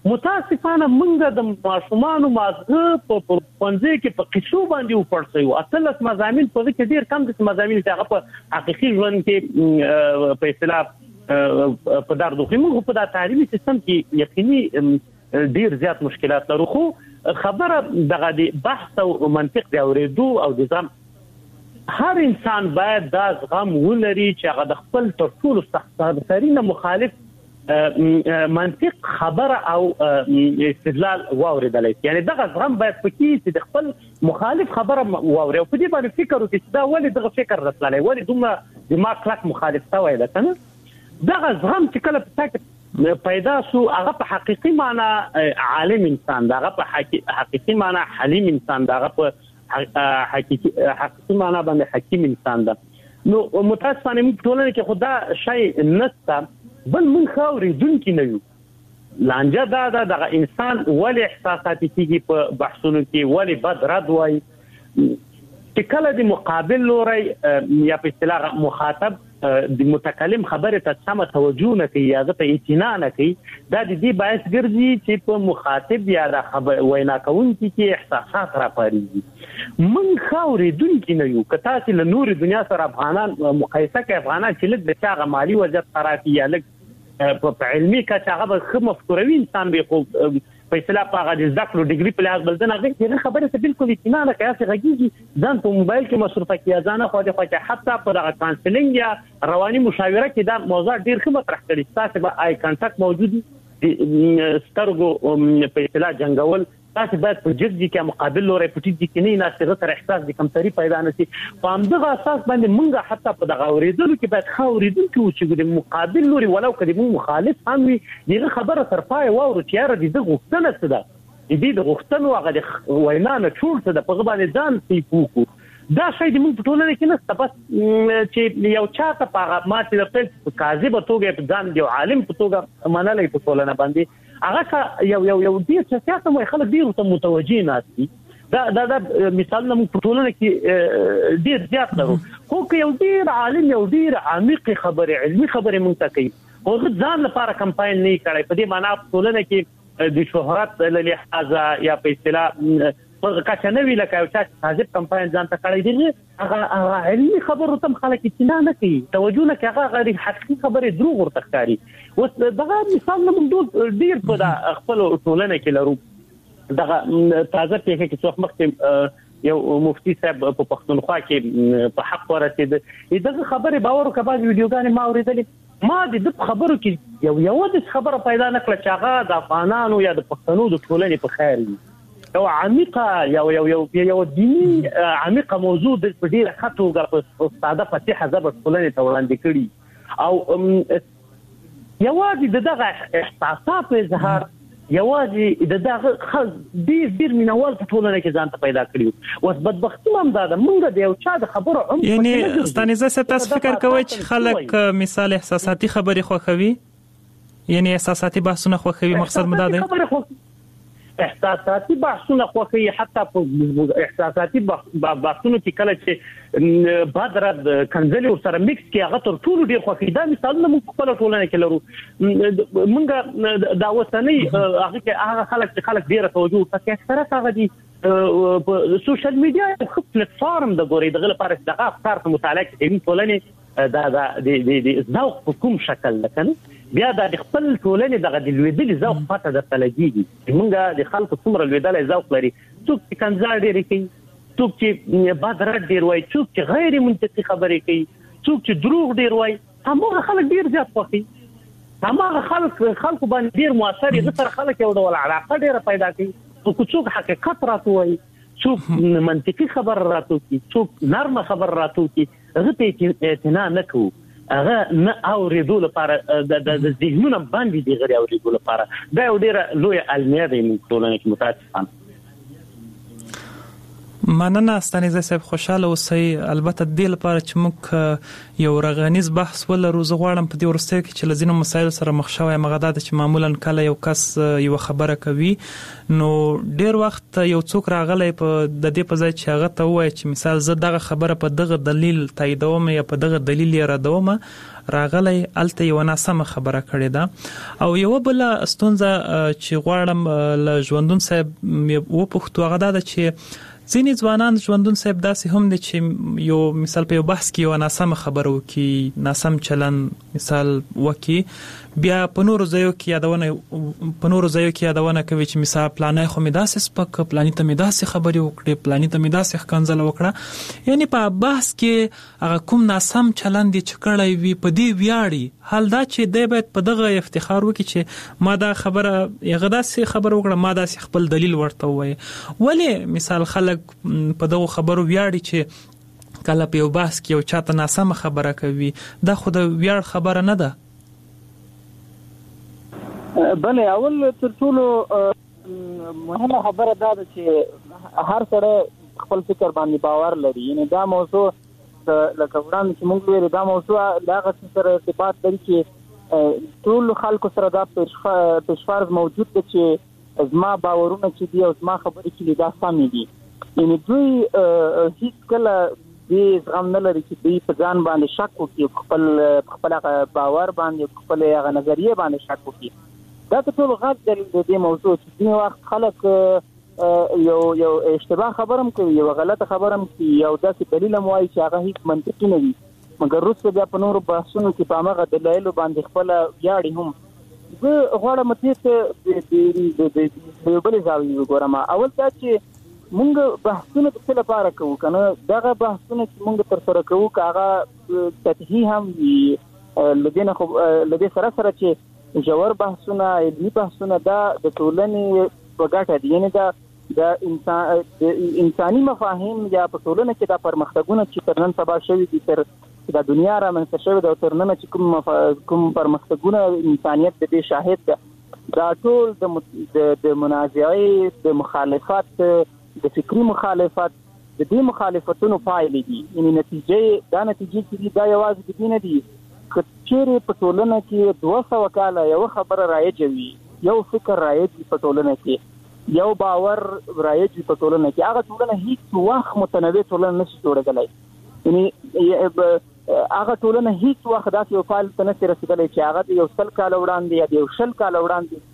متاسفانه موږ د ماشومان مازغه په پنځه کې په قصو باندې وپړسیو اصل مضامین په دې کې ډیر کم د مضامین چې هغه په حقيقي ژوند کې په اصطلاح په دردوخي موږ په د تعلیمي سیستم کې یقیني ډیر زیات مشکلات لرو خو خبره دغه د بحث او منطق دی اوریدو او د ځم هر انسان باید دا غم ولري چې هغه د خپل تر ټولو سختارینه مخالف منطق خبره او استدلال واوریدلی یعنی دغه غم باید پکې چې د خپل مخالف خبره واوري او په دې باندې فکر وکړي چې دا ولې دغه فکر راتللی ولې دومره دماغ کلک مخالف شوی ده کنه دغه غم چې کله په پیدا شو هغه په حقيقي معنی عالم انسان دا هغه په حقيقي معنی حلیم انسان دا هغه په حقيقي حقيقي معنی باندې حکیم انسان دا نو متاسفانه موږ ټولنه کې خدا شی نسته بل من خاوري دن کې نه یو لانجه دا دا انسان ولې احساساتي کیږي په بحثونو کې ولې بد رد وای چې کله د مقابل لوري یا په اصطلاح مخاطب د متکلم خبره ته سم توجه نه کوي یا ته اعتنا نه کوي دا د دې باعث ګرځي چې په مخاطب یا د خبر وینا کوونکي کې احساسات راپارېږي من خاوري دن کې نه یو کته چې له نور دنیا سره افغانان مقایسه کوي افغانان چې لږ د چاغه مالی وضعیت خرابي یا لږ په علمي کچه هغه خو مفکوروي انسان به خو په اصطلاح په هغه د ذکر ډیګري په لحاظ بلدنه هغه خبره ته بالکل اعتنا نه کوي چې غږیږي ځان په موبایل کې مصرفه کیږي ځان خو د خو حتی په دغه کانسلینګ یا رواني مشاوره کې دا موضوع ډیر ښه مطرح کړي تاسو به آی کانټاکټ موجود سترګو په اصطلاح جنگول تاسو باید په جدي کې مقابل لوري پټي دي کې نه ناسغه تر احساس د کمتري پیدا نشي په همدغه اساس باندې مونږه حتی په دغه اوریدلو کې باید خاوریدل کې چې د مقابل لوري ولو کدي مو مخالف هم وي دغه خبره تر پای واورو چې یاره د غوښتنه څه ده دې د غوښتنو هغه د وینا نه ټول څه د په باندې ځان سی پوکو دا شی د موږ په ټولنه کې نشته بس چې یو چاته په ماته د خپل کاذب توګه په ځان دی عالم په توګه منلې په ټولنه باندې هغه یو یو یو دې چې تاسو مې خلک ډیر ته متوجي ناسي دا دا دا مثال نو په ټولنه کې ډیر زیات لرو خو که یو ډیر عالم یو ډیر عمیق خبره علمي خبره مونږ ته کوي او ځان لپاره کمپاین نه کوي په دې معنی په ټولنه کې د شهرت له لحاظه یا په اصطلاح په کچه نه ویل کوي چې حاضر کمپاین ځان ته کړی دی هغه علمي خبرو تم خلک اعتنا نه کوي توجه نه کوي هغه غیر حقيقي خبره دروغ ورته ښکاري اوس دغه مثال نه موږ ډیر په خپل ټولنه کې لرو دغه تازه پیښه کې څوک مخکې یو مفتي صاحب په پښتونخوا کې په حق ورسید دغه خبره باور وکړه ویډیوګانې ما اوریدلې ما د خبرو کې یو یو د خبره پیدا نکړه چې هغه د افغانانو یا د پښتنو د ټولنې په خیر وي یو عمیقه یو یو یو یو دینی عمیقه موضوع د ډیره خطوګه په ساده فصیحه زبر ټولنې ته وړاندې کړي او یوازې دغه احساسات اظهار یوازې دغه خلک ډیر ډیر مینوال په ټولنه کې ځان ته پیدا کړي اوس بدبختي هم دا ده مونږ د یو چا د خبرو عمق یعنی ستانیزه ست تاسو فکر کوئ چې خلک مثال احساساتي خبرې خوښوي یعنی احساساتي بحثونه خوښوي مقصد مدا ده احساساتي بحثونه خوخي حتی په احساساتي بحثونو کې کله چې بادرد کنځلي او سره میکس کې هغه تر ټولو ډیر خوخي دا مثال نه موږ خپل ټولنه کې لرو موږ دا وسنۍ هغه کې هغه خلک چې خلک ډیر توجه کوي اکثره هغه دي په سوشل میډیا په پلیټ فارم د ګوري دغه لپاره دغه افکار ته مطالعه کوي ټولنه دا دا د ذوق په کوم شکل لکه بیا د خپل ټولنې دغه د لویدل ذوق پته د تلګيږي موږ د خلکو څومره لویدل ذوق لري څوک چې کنځل ډیر کوي څوک چې بادرت ډیر وای څوک چې غیر منطقي خبرې کوي څوک چې دروغ ډیر وای هغه خلک ډیر زیات خوخي هغه خلک خلکو باندې ډیر موثر دي تر خلک یو ډول علاقه ډیر پیدا کوي څوک حقیقت راټوي څوک منطقي خبر راټوي څوک نرمه خبر راټوي هغه ته اعتنا نه کوي هغه نه اوریدو لپاره د ذهنونو باندې دی غړي اوریدو لپاره دا یو ډیره لوی علمي دی ټولنه کې متاسفانه مننه ستانیزه صاحب، خوشاله اوسئ. البته د دې لپاره چې موږ یو رغنیز بحث ولرو، زه غواړم په دې وروستیو کې چې له ځینو مسایلو سره مخ شوی یم، هغه دا ده چې معمولا کله یو کس یو خبره کوي نو ډیر وخت یو څوک راغلی په د دې په ځای چې هغه ته ووایي چې مثال زه دغه خبره په دغه دلیل تاییدوم یا په دغه دلیل یې ردوم، راغلی الته یو ناسمه خبره کړې ده. او یو بل ستونزه چې غواړم له ژوندون صاحب وپوښتو هغه دا ده چې ځینې ځوانان ژوندون صاحب داسې هم دي چې یو مثال په یو بحث کې یو ناسمه خبره وکي، ناسم چلن مثال وکي، بیا په نورو ځایو کې یادونه په نورو ځایو کې یادونه کوي چې مثال پلانای خو مې داسې سپک، پلانې ته مې داسې خبرې وکړې، پلانې ته مې داسې ښکنځله وکړه. یعنی په بحث کې هغه کوم ناسم چلن دی چې کړی وي په دې ویاړي، حال دا چې دی باید په دغه افتخار وکړي چې ما دا خبره هغه داسې خبره وکړه، ما داسې خپل دلیل ورته ووایي. ولې مثال خلک په دغه خبرو ویاړي چې کله په یو بحث کې یو چاته ناسمه خبره کوي؟ دا خو د ویاړ خبره نه ده. بله، اول تر ټولو مهمه خبره دا ده چې هر سړی خپل فکر باندې باور لري. یعنی دا موضوع لکه وړاندې چې موږ ویل دا موضوع د هغه څه سره ارتباط لري چې ټول خلکو سره دا پیشفرض موجود ده چې زما باورونه چې دي او زما خبرې چې دي دا سمې دي. یعنی دوی هیڅ کله دې زغم نه لري چې دوی په ځان باندې شک وکړي، خپل خپل باور باندې، خپل هغه نظریه باندې شک وکړي. دا ته ټول غږ دلیل د دې موضوع چې ځینې وخت خلک یو یو اشتباه خبرم کوي، یو غلطه خبرم کوي، یو داسې دلیل هم وایي چې هغه هیڅ منطقي نه وي، مګر وروسته بیا په نورو بحثونو کې په هماغه دلایلو باندې خپله ویاړي هم. زه غواړم دې ته د یو بلې زاویې وګورم. اول دا چې مونږ بحثونه د څه لپاره کوو؟ که نه دغه بحثونه چې مونږ تر سره کوو که هغه سطحي هم وي، له دې نه خو له دې سره سره چې ژور بحثونه، علمي بحثونه، دا د ټولنې په ګټه دي. یعنې دا د انسان د انساني مفاهیم یا په ټولنه کې دا پرمختګونه چې تر نن سبا شوي دي، تر د دنیا رامنځته شوي ده او تر ننه چې کوم کوم پرمختګونه انسانیت د دې شاهد ده، دا ټول د د منازعې، د مخالفت، د فکري مخالفت، د دې مخالفتونو پایلې دي. یعنې نتیجې دا نتیجې چې دي دا یوازې د دې نه دي. که چیرې په ټولنه کې دوه سوه کاله یو خبره رایجه وي، یو فکر رایج وي په ټولنه کې، یو باور رایج وي په ټولنه کې، هغه ټولنه هیڅ وخت متنوع ټولنه نشي جوړېدلی. یعنې هغه ټولنه هیڅ وخت داسې یو فایل ته نشي رسېدلی چې هغه د یو سل کاله وړاندې یا د یو شل کاله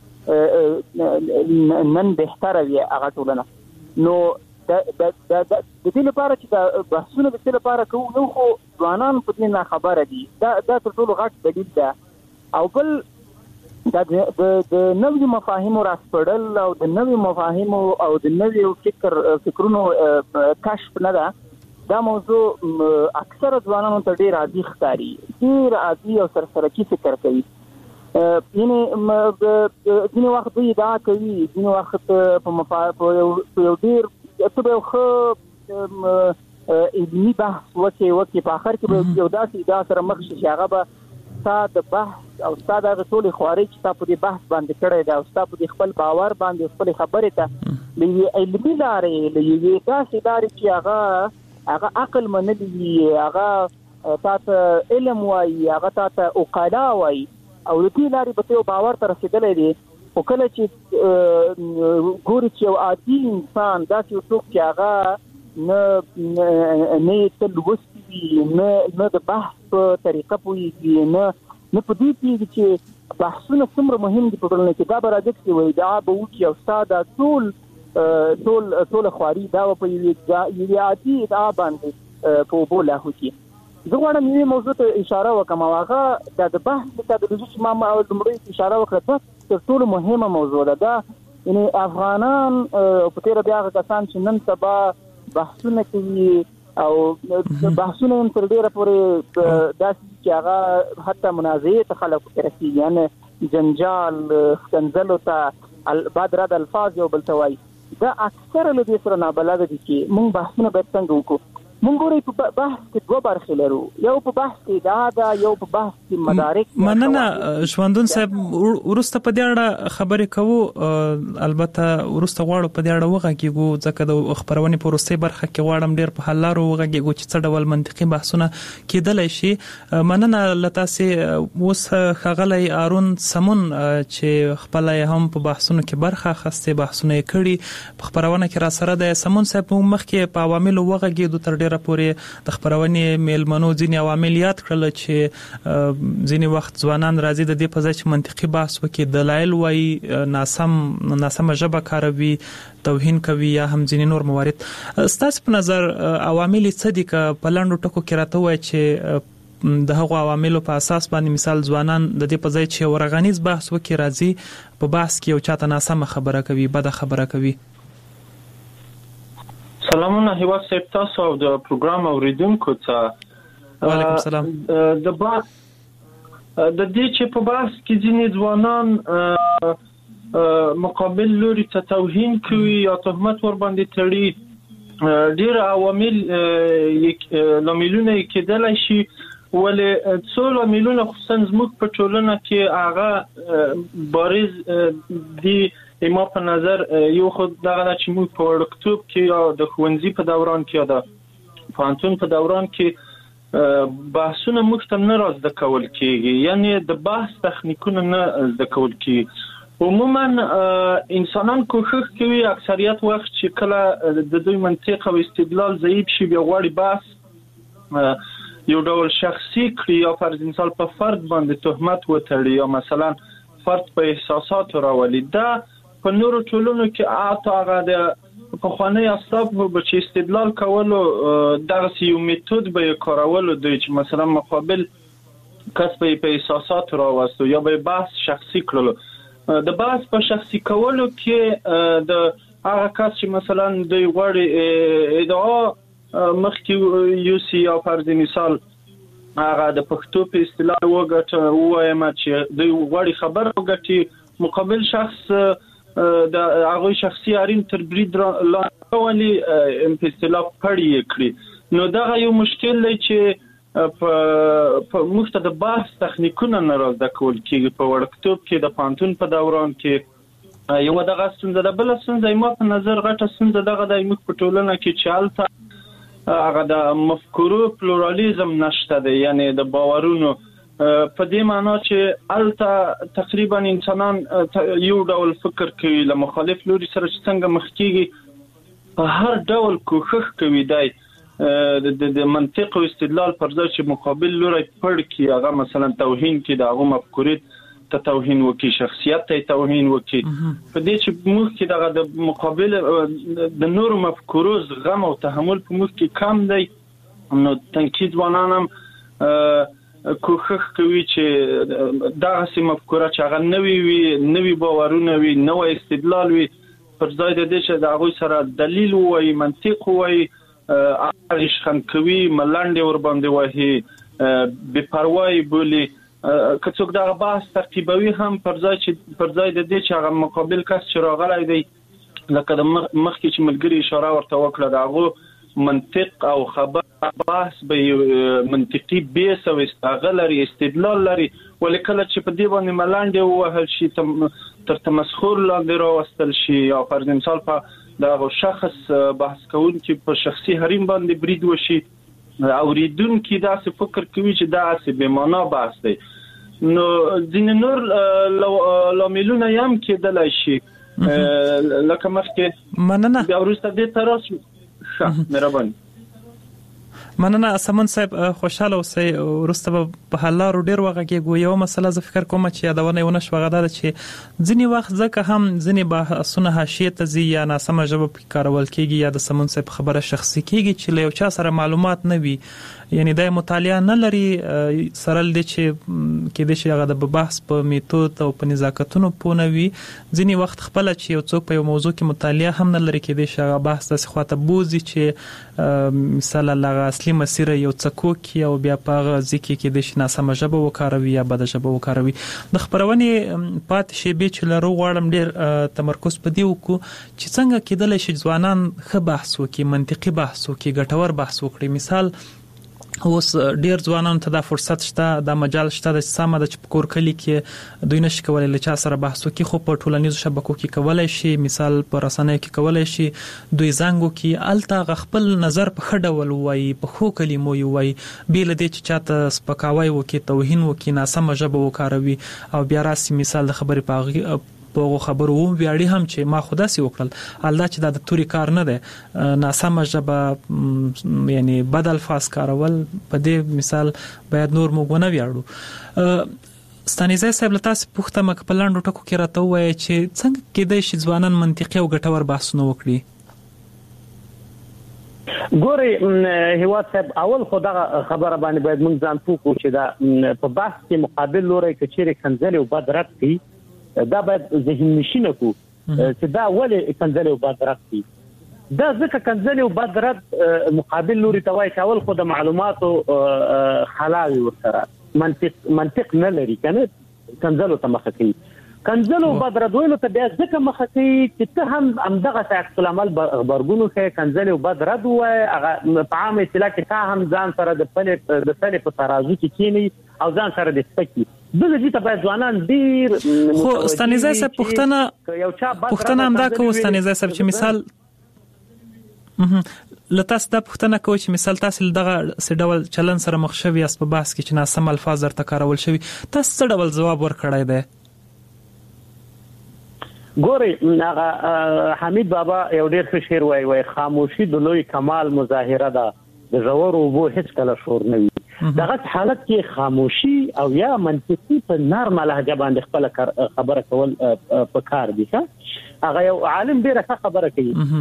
وړاندې نن بهتره وي هغه ټولنه. نو د دې لپاره چې دا بحثونه د څه لپاره کوو، یو خو ځوانان په دې ناخبره دي، دا دا تر ټولو غټ دلیل ده. او بل دا د نویو مفاهیمو راسپړل او د نویو مفاهیمو او د نویو فکر فکرونو کشف نه ده. دا موضوع اکثره ځوانانو ته ډېر عادي ښکاري، ډېر عادي او سرسرکي فکر کوي. یعنې ځینې وخت دوی ادعا کوي، ځینې وخت په یو ډېر ته به یو ښه علمي بحث وکړې وکړې په آخر کې به یو داسې ادعا سره مخ شي چې هغه به ستا د بحث او ستا د هغې ټولې خوارۍ چې ستا په دې بحث باندې کړی ده او ستا په دې خپل باور باندې خپلې خبرې ته له یوې علمي لارې، له یوې داسې لارې چې هغه هغه عقل منلي وي، هغه تا ته علم وایي، هغه تا ته عقلا وایي، او د دې لارې به ته یو باور ته رسېدلی دی. خو کله چې ګوري چې یو عادي انسان داسې یو څوک چې هغه نه نه یې ته لوستی وي، نه د بحث په طریقه پوهېږي، نه نه په دې پوهېږي چې بحثونه څومره مهم دي په ټولنه کې، دا به راځي چې یوه ادعا به وکړي او ستا دا ټول ټول ټوله خواري دا به په یوې عادي ادعا باندې په اوبو لاهو کړي. زه غواړم یوې موضوع ته اشاره وکړم او هغه دا د بحث میتودولوژي چې ما لومړی اشاره وکړه، دا تر ټولو مهمه موضوع ده. دا یعنې افغانان په تېره بیا هغه کسان چې نن سبا بحثونه کوي او بحثونه یې تر ډېره پورې داسې چې هغه حتی منازعې ته خلک رسېږي، یعنې جنجال، ښکنځلو ته بد رد الفاظ یو بل ته وایي. دا اکثره له دې سره نابلده دي چې موږ بحثونه باید څنګه وکړو. مونږ ګورې په بحث کې دوه برخې لرو، یو په بحث کې دا دا یو په بحث کې مدارک. مننه ژوندون صاحب، ورسته په دې اړه خبرې کوو، البته ورسته غواړو په دې اړه وغږیږو ځکه د خبرونې په وروستۍ برخه کې غواړم ډېر په حل لارو وغږیږو چې څه ډول منطقي بحثونه کېدلی شي. مننه له تاسې. اوس ښاغلی هارون سمون چې خپله یې هم په بحثونو کې برخه اخیستې، بحثونه یې کړي، په خبرونه کې را سره دی. سمون صاحب، موږ مخکې په عواملو وغږېدو، تر ډېره پورې د خبرونې میلمنو ځینې عوامل یاد کړل چې ځینې وخت ځوانان راځي د دې په ځای چې منطقي بحث وکړي، دلایل وایي، ناسم ناسمه ژبه کاروي، توهین کوي یا هم ځینې نور موارد. ستاسو په نظر عوامل څه دي؟ که په لنډو ټکو کې راته ووایي چې د هغو عواملو په اساس باندې مثال ځوانان د دې په ځای چې یو رغنیز بحث وکړي راځي په بحث کې یو چاته ناسمه خبره کوي، بده خبره کوي. سلامونه هیواد صاحب، تاسو او د پروګرام اوریدونکو ته. وعلیکم سلام. د بحث د دې چې په بحث کې ځینې ځوانان مقابل لوري ته توهین کوي یا تهمت ور باندې تړي، ډېر عوامل لاملونه کېدلی شي، ولې څو لاملونه خصوصا زموږ په ټولنه کې هغه بارز دي. ما په نظر یو خود دغه چې موږ په وړکتوب کې یا د ښوونځي په دوران کې یا د پوهنتون په دوران کې بحثونه موږ ته نه را زده کول کېږي، یعنی د بحث تخنیکونه نه زده کول کېږي. عموما انسانان کوښښ کوي اکثریت وخت چې کله د دوی منطق او استدلال ضعیف شي، بیا غواړي بحث یو ډول شخصي کړي یا فرض مثال په فرد باندې تهمت وتړي یا مثلا فرد په احساساتو راولي. دا په نورو ټولنو کې اته هغه د پخوانی اسباب به چې استدلال کولو دغه یو میتود به کارولو دوی چې مثلا مقابل کس په احساساتو راوستو یا به بحث شخصي کړلو. د بحث په شخصي کولو کې د هغه کس چې مثلا دوی غواړي ادعا مخکې یوسي یا فرض مثال هغه د پښتو په اصطلاح وګټه وایم چې دوی غواړي خبر وګټي، مقابل شخص د هغه شخصي اړین تر برید لاندې په اصطلاح پړی کړي. نو دا یو مشکل دی چې په موږ ته د بحث تخنیکونه نه را زده کول کېږي په وړکتوب کې، د پوهنتون په دوران کې. یو دغه ستونزه ده. بله ستونزه ما په نظر غټه ستونزه دغه دی موږ په ټولنه کې چې هلته هغه د مفکورو پلورالیزم نشته دی، یعنی د باورونو په دې معنا چې الته تقریبا انسانان یو ډول فکر کوي، له مخالف لوري سره چې څنګه مخ کېږي په هر ډول کوښښ کوي دی د منطق او استدلال پر ځای چې مقابل لوري پړ کړي، هغه مثلا توهین کړي، د هغه مفکورې ته توهین وکړي، شخصیت ته توهین وکړي. په دې چې موږ کې دغه د مقابل د نورو مفکورو زغم او تحمل په موږ کې کم دی، نو تنقید ځوانان هم کوښښ کوي چې دغه سي مفکوره چې هغه نوی وي، نوی باورونه وي، نوی استدلال وي، پر ځای د دې چې د هغوی سره دلیل ووایي، منطق ووایي، هغه شخند کوي، ملنډې ور باندې وهي، بې پروایي بولي. که څوک دغه بحث ترتیبوي هم پر ځای چې پر ځای د دې چې هغه مقابل کس چې راغلی دی، لکه د مخکې چې ملګري اشاره ورته وکړه، د هغو منطق او خبر بحث به منطقي بیس او هغه لري، استدلال لري، ولې کله چې په دې باندې ملنډې ووهل شي، تر تمسخر لاندې راوستل شي یا فرض مثال په دغه شخص بحث کوونکي په شخصي حریم باندې برید وشي، اوریدونکي داسې فکر کوي چې داسې بې معنا بحث دی. نو ځینې نور لاملونه یې هم کېدلی شي، لکه مخکې مننه بیا وروسته دې ته راشو. مهرباني. مننه سمون صاحب، خوشاله اوسئ. وروسته په حل لارو ډېر وغږېږو. یوه مسله زه فکر کوم چې یادونه یې ونه شوه، هغه دا ده چې ځینې وخت ځکه هم ځینې بحثونه حاشیې ته ځي یا ناسمه ژبه پکې کارول کېږي یا د سمون صاحب خبره شخصي کېږي چې له یو چا سره معلومات نه وي یعنی د مطالعه نه لري سره د چې کې د شي هغه د بحث په میتود او په نزاکتونو پونوي ځینی وخت خپل چې یو څوک په یو موضوع کې مطالعه هم نه لري کې د شي هغه بحث د خواته بوزي چې مثلا لغه اصلي مسیر یو څکو کې او بیا په ځکه کې د شي ناسمه ژبه وکاروي یا بد ژبه وکاروي د خبرونې پات شي به چې لرو غواړم ډیر تمرکز په دی وکړو چې څنګه کېدل شي ځوانان ښه بحث وکړي منطقي بحث وکړي ګټور بحث وکړي مثال اوس ډیر ځوانانو ته دا فرصت شته دا مجال شته د سمه د کور کلی کې دوی نشي کولای له چا سره بحث وکړي خو په ټولنیزو شبکو کې کولای شي مثال په رسنیو کې کولای شي دوی زنګو کې الته خپل نظر په خډه ول وایي په خو کلمو وایي بیل د چې چاته سپکاوي وکړي توهین وکړي ناسمه ژبه وکاروي او بیا راسي مثال د خبرې په په خبرو ویاړي هم چې ما خدا سي وکړل الله چې دا د توري کار نه ده ناسمه ژبه یعنی بدل الفاظ کارول په دې مثال باید نور موږ نه ویاړو ستانیزه صاحب له تاسو پوښتنه مکه په لاندو ټکو کې راته وایي چې څنګه کېدای شي ځوانان منطقي او ګټور بحثونه وکړي ګوري هیواد صاحب اول خدای خبره باندې باید موږ ځان پوښتو چې دا په بحث کې مقابل لوري کچېره کنځلې او بد رد کوي دا باید ذهن نشینه کو چې دا ولې کنځلې او بد رد کوي دا ځکه کنځلې او بد رد مقابل لوري ته وایي چې اول خو د معلوماتو خلاوي ورسره منطق منطق نه لري کنه کنځلو ته مخه کوي کنځلو بد رد ویلو ته بیا ځکه مخه کوي چې ته هم همدغه عکس العمل خبرګونو کې کنځلې او بد رد وایي هغه په عام اصطلاح کې تا هم ځان سره د پلي د پلي په ترازو کې کینی او ځان سره د سپکی دغه دې ته باید ځوانان ډیر خو ستانیزه صاحب پښتنه پښتنه همدا کو ستانیزه صاحب چې مثال لته ست پښتنه کوي چې مثال تاسو دغه سډول چلن سره مخ شوی اس په بحث کې چې ناسم الفاظ درته کارول شوی تاسو سډول جواب ورکړای دی ګوري هغه حمید بابا یو ډیر ښه شعر وایي وایي خاموشي د لوی کمال مظاهره ده د ژورو وو هیڅ کله شور نه وي دغه حالت کې خاموشي او یا منطقي په نرمه لهجه باندې خپل خبره کول په کار دي هغه یو عالم ډیره خبره کوي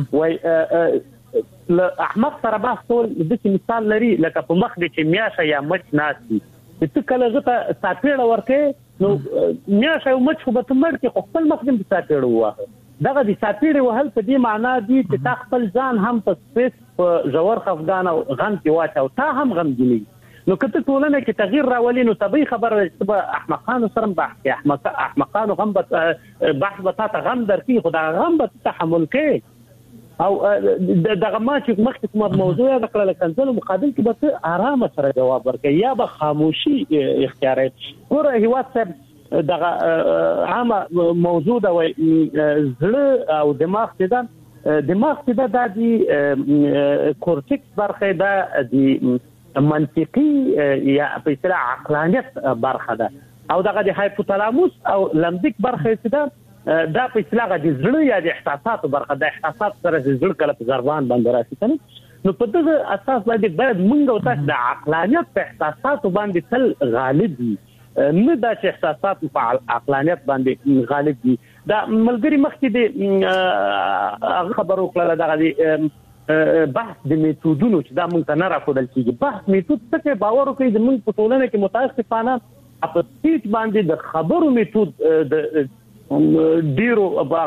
وای احمد سره بحث کول د مثال لري لکه په مخ دي چې میاشه یا مچ ناسي چې کله زه ساتېړه ورکه نو میاشه او مچ خو به تمر کې خپل مخ دې ساتېړه واه دغه د ساتېړه وهل په دې معنا دي چې تا خپل ځان هم په سپیس په ژور خفګان او غم کې واچو تا هم غم دي نو کته ټولنه کې تغییر راولي نو طبيعي خبره چې به احمقانو سره بحث احمق احمقانو غم بحث به تا غم درکې خدای غم به تحمل کوي او دغه ما چې مخکې کوم موضوع یا کړل کنځل مقابل کې به آرام سره جواب ورکړي یا به خاموشي اختیاري ګوره هیواد صاحب دغه عامه موضوع دا وای زړه او دماغ څخه دماغ څخه د دې کورټیکس برخه ده د منطقي یا په اصطلاح عقلانیت برخه ده او دغه د هایپوتالاموس او لمبیک برخه څخه دا په اصطلاح د زړه یا د احساساتو برخه د احساسات سره د زړه کله په ضربان باندې راځي کنه نو په دغه اساس باندې باید موږ او تاسو د عقلانیت په احساساتو باندې تل غالب وي نه دا چې احساسات په عقلانیت باندې غالب دي دا ملګری مخکې د خبرو کړل دغه بحث د میتودونو چې دا موږ ته نه راکودل کیږي بحث میتود څه باور کوي د موږ په ټولنه کې متاسفانه په سپیچ باندې د خبرو میتود د ډیرو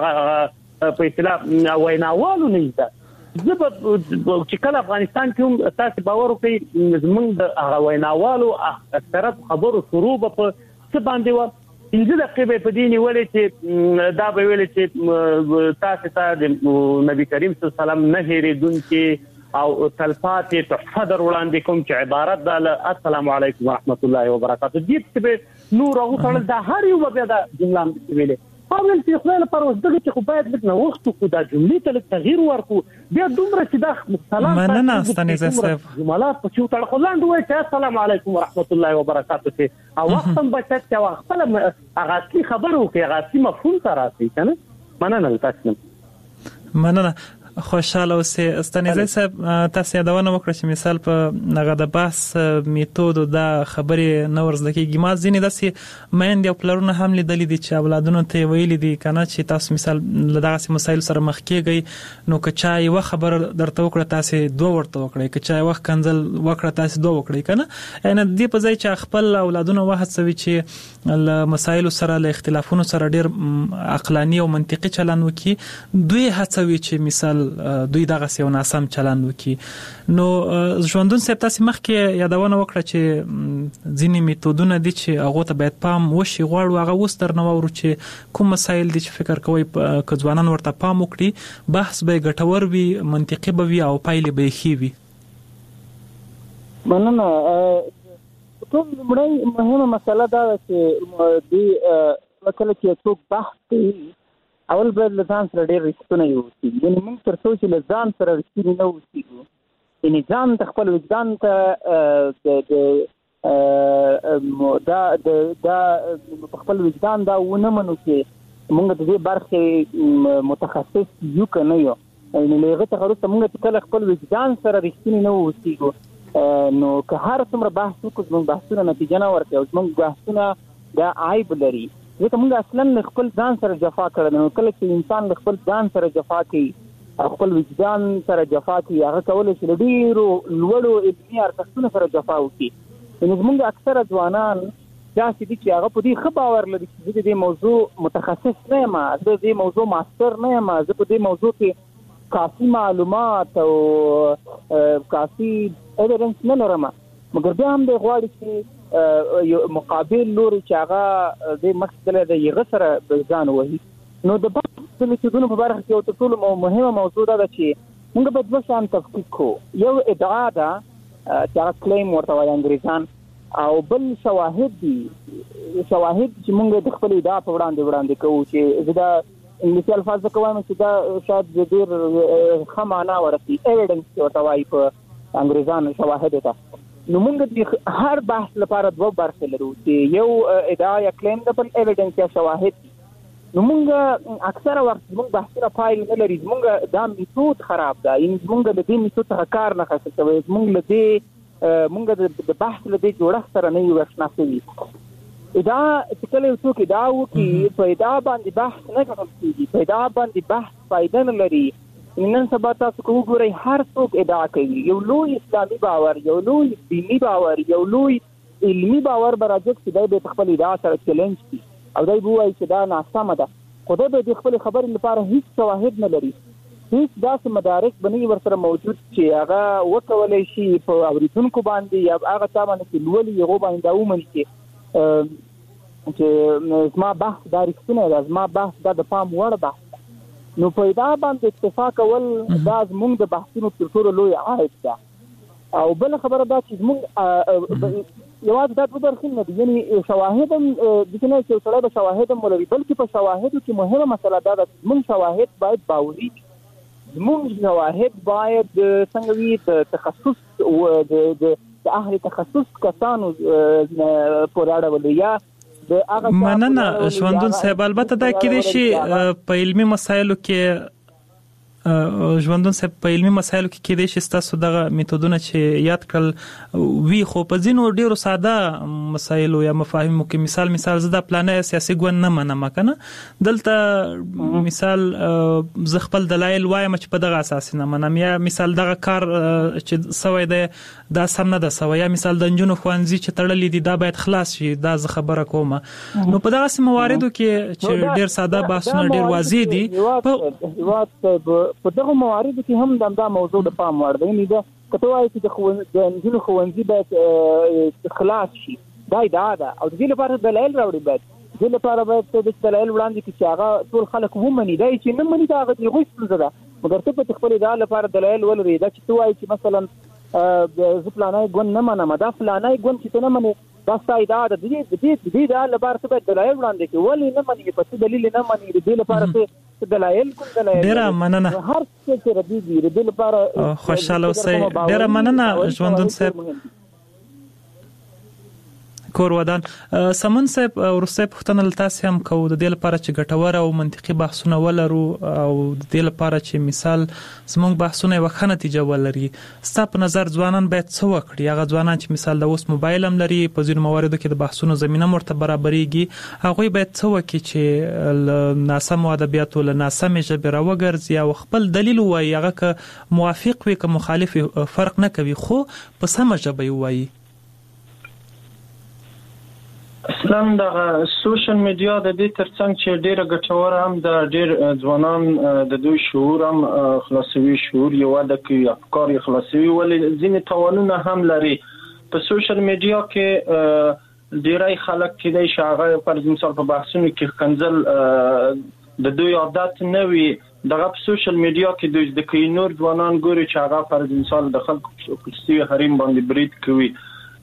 په اصطلاح ویناوالو نه ده زبر چې کله افغانستان کې تاسو باور کوي موږ د هغه ویناوالو اکثرت خبرو شروع په څه باندې و انځ د قبه په دیني ولې چې دا به ویل چې تاسو ته د نبی کریم صلی الله علیه وسلم نه هېریدونکي او تلفات تحفه در وړاندې کوم چې عبارت ده السلام علیکم ورحمت الله وبرکاته دې چې نور هغه سره د هر یو به دا جمله ویلې قبل چې خپل پر وسدغه چې خو باید لږ وخت کو دا جملې ته تغییر ورکو بیا دومره چې دا مختلف مننه ستانیزه صاحب جملات په څو تر خلاند وای چې السلام علیکم ورحمت الله وبرکاته او وخت هم بچت او خپل هغه کی خبرو کې هغه کی مفهوم تراسي کنه مننه تاسو مننه خوشاله اوسې. ستنیزی صاحب تاسو یادونه وکړه چې مثال په هغه د بحث میتود د خبرې نو ورزده کېږي. ما ځینې داسې مایند او پلرونه هم لیدلې دي چې اولادونو ته ویلي دي کنه چې تاسو مثال له دغه مسایل سره مخ کېږئ نو که چا یو خبر درته وکړه تاسو دوه ورته وکړئ، که چا یو کنزل وکړه تاسو دوه وکړئ کنه. ان دې په ځای چې خپل اولادونو وهڅوي چې له مسایل سره له اختلافونو سره ډېر عقلاني او منطقي چلند وکړي، دوی هڅوي چې مثال دوی دغه سیو ناسم چلند وکي. نو ژوندون صاحب تاسو مخکې یادونه وکړه چې ځینې میتودونه دي چې هغه ته باید پام وشي، غواړو هغه وستر نو ورو چې کوم مسایل دي چې فکر کوي ک ځوانان ورته پام وکړي، بحث به ګټور وي، منطقي به وي او پایلې به ښې وي. مننه. ټول مړی مهمه مسله دا چې دی مثلا چې څوک بحث کوي اول باید له ځان سره ډېر رښتونه اوسي. یعنې موږ تر څو چې له ځان سره رښتیني نه اوسېږو، یعنې ځان ته خپل وجدان ته دا دا په خپل وجدان دا ونه منو چې موږ د دې برخې متخصص یو که نه یو. یعنې له هغه څخه وروسته موږ چې کله خپل وجدان سره رښتیني نه اوسېږو نو که هر څومره بحث وکړو زموږ بحثونه نتیجه نه ورکوي او زموږ بحثونه دا عیب لري. ځکه موږ اصلا له خپل ځان سره جفا کړی. نو کله چې انسان له خپل ځان سره جفا کوي او خپل وجدان سره جفا کوي، هغه کولی شي له ډېرو لوړو علمي ارزښتونو سره جفا وکړي. یعنې زموږ اکثره ځوانان داسې دي چې هغه په دې ښه باور لري چې زه د دې موضوع متخصص نه یم، زه د دې موضوع ماستر نه یم، زه په دې موضوع کې کافي معلومات او کافي ایویډنس نه لرم، مګر بیا هم دی غواړي چې یو مقابل لوري چې هغه د مخکله د یغه سره ځان وهي. نو د بحث د میتودونو په برخه کې یو تر ټولو مهمه موضوع دا ده چې موږ باید دوه شیان تفکیک کړو. یو ادعا ده چې هغه کلیم ورته وایي انګریزان، او بل شواهد دي. شواهد چې موږ د خپل ادعا په وړاندې وړاندې کوو چې زه دا انګلیسي الفاظ کوم چې دا شاید ډېر ښه معنا ورکړي، ایویډنس ورته وایي په انګریزانو شواهد ته. نو موږ د هر بحث لپاره دوه برخې لرو چې یو ادعا یا کلیم ده، بل ایویډنس یا شواهد. نو موږ اکثره وخت زموږ بحثونه پایل نه لري، زموږ دا میتود خراب ده. یعنې زموږ له دې میتود څخه کار نه اخیستل شوی، زموږ له دې موږ د بحث له دې جوړښت سره نه یو اشنا شوي. ادعا چې کله یو څوک ادعا وکړي په ادعا باندې بحث نه ګټل کېږي، په ادعا باندې بحث فایده نه لري. نن سبا تاسو کو وګورئ هر څوک ادعا کوي، یو لوی اسلامي باور، یو لوی دینی باور، یو لوی علمي باور به راځي چې دی به خپل ادعا سره چیلنج کړي او دی به وایي چې دا ناسمه ده، خو دی به د خپل خبرې لپاره هیڅ شواهد نه لري، هیڅ داسې مدارک به نه ورسره موجود چې هغه وکولی شي په اورېدونکو باندې یا هغه چا باندې چې لولي هغو باندې دا ومني چې چې زما بحث دا رښتونی ده، زما بحث دا د پام وړ بحث. نو په ادعا باندې اکتفا کول دا زموږ د بحثونو تر ټولو لوی عیب ده. او بله خبره دا چې زموږ یوازې دا دوه برخې نه دي، یعنې شواهد هم داسې نه چې یو سړی به شواهد هم ولري، بلکې په شواهدو کې مهمه مسله دا ده چې زموږ شواهد باید باوري وي، زموږ شواهد باید څنګه وي د تخصص د اهل تخصص کسانو پورې اړه یا مننه. ژوندون صاحب البته دا کېدای شي په علمي مسایلو کې ژوندون صاحب په علمي مسایلو کې کېدای شي ستاسو دغه میتودونه چې یاد کړل وی، خو په ځینو ډیرو ساده مسایلو یا مفاهیمو کې مثال مثال زه د پلانې سیاسي ګوند نه منم کنه، دلته مثال زه خپل دلایل وایم چې په دغه اساس نه منم، یا مثال دغه کار چې سوی دی دا سم نه ده سوی، یا مثال د نجونو ښوونځي چې تړلي دي دا باید خلاص شي، دا زه خبره کوم. نو په دغه مواردو کې چې ډیر ساده بحثونه ډیر واضح دي په دغه مواردو کې هم دا موضوع د پام وړ دی. دا کته وایي چې د نجونو ښوونځي باید خلاص شي، دا ادعا ده او د دې لپاره دلایل راوړي، باید د دې لپاره باید د دلایل وړاندې کړي چې هغه ټول خلک ومني. دا چې نه مني دا هغه د هغوی ستونزه ده، مګر ته په خپل ادعا لپاره دلایل ولري. دا چې ته وایي چې مثلا زه فلانی ګوند نه منم، دا فلانی ګوند چې ته نه منې دا ستا ادعا ده، د دې د ادعا لپاره ته باید دلایل وړاندې کړي، ولې نه منې، په څه دلیل نه منې، د دې لپاره ته دلایل کوم دلایل. ډیره مننه. هر څه چې ردی دي د دې لپاره خوشاله اوسئ. ډیره مننه ژوندون صاحب. کور ودان. سمون صاحب ورسته پښتنه لتاس هم کو د دې لپاره چې ګټور او منطقي بحثونه ولرو او د دې لپاره چې مثال زموږ بحثونه وخت نتیجه ولري. ستاسو په نظر ځوانان باید څه وکړي؟ هغه ځوانان چې مثال د اوس موبایل هم لري، په ځینو مواردو کې د بحثونو زمينه مرته برابرېږي، هغه باید څه وکړي چې ناسم ادبیاتو له ناسم ژبه راوګرځي او خپل دلیل وایي، هغه که موافق وي که مخالف فرق نه کوي، خو په سم ژبه وایي. اصلا د سوشل میډیا د دې ترڅنګ چې ډیره ګټوره هم د ډیر ځوانان د دوی شعور هم خلاصوي، شعور یو د کوي افکار خلاصوي، ولې ځینې تاوانونه هم لري. په سوشل میډیا کې ډیرای خلک کېدای شي هغه پر مثال په بحثونو کې کنځل د دوی عادت نه وي، دغه په سوشل میډیا کې دوی د کوي نور ځوانان ګوري چې هغه پر مثال د خلکو خصوصي حریم باندې برید کوي،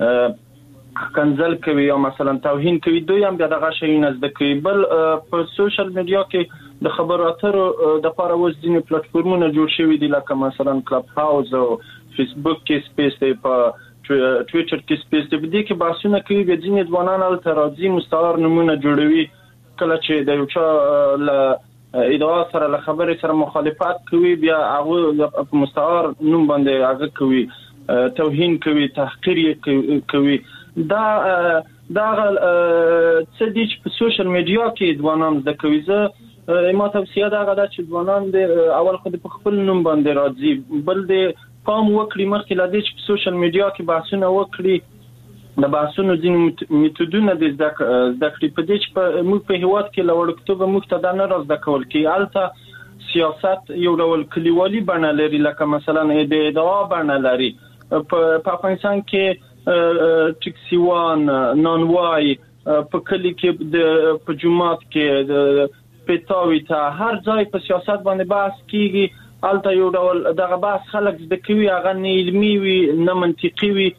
کنزل کوي یا مثلا توهین کوي، دوی هم بیا دغه شی نه زده کوي. بل په سوشل میډیا کې د خبرو اترو د لپاره اوس ځینې پلیټفارمونه جوړ شوي دي، لکه مثلا کلب هاوس او فیسبوک کې سپیس دی، په ټویټر کې سپیس دی، په دې کې بحثونه کوي. بیا ځینې ځوانان هلته راځي، مستعار نومونه جوړوي، کله چې د یو چا له ادعا سره له خبرې سره مخالفت کوي، بیا هغه په مستعار نوم باندې هغه کوي، توهین کوي، تحقیر کوي. دا دا څه دي چې په سوشل میډیا کې ځوانان زده کوي. زه ما توصیه دا غواړم چې ځوانان د اول خو په خپل نوم باندې راځي، بل د قام وکړي مخکې لا دې چې په سوشل میډیا کې بحثونه وکړي، د بحثونو ځینې میتودونه د زده کړې په دې چې موږ په هیواد کې لوړ کتابه موږ ته دا نه راځي کول کې الته سیاست یو ډول کلیوالي بڼه لري، لکه مثلا د ادعا بڼه لري. په افغانستان کې ټکسیوان نانوای په کلی کې د په جمعات کې د پټاوي ته هر ځای په سیاست باندې بحث کیږي، الته یو ډول دغه بحث خلک زده کوي، هغه نه علمي وي نه منطقي وي.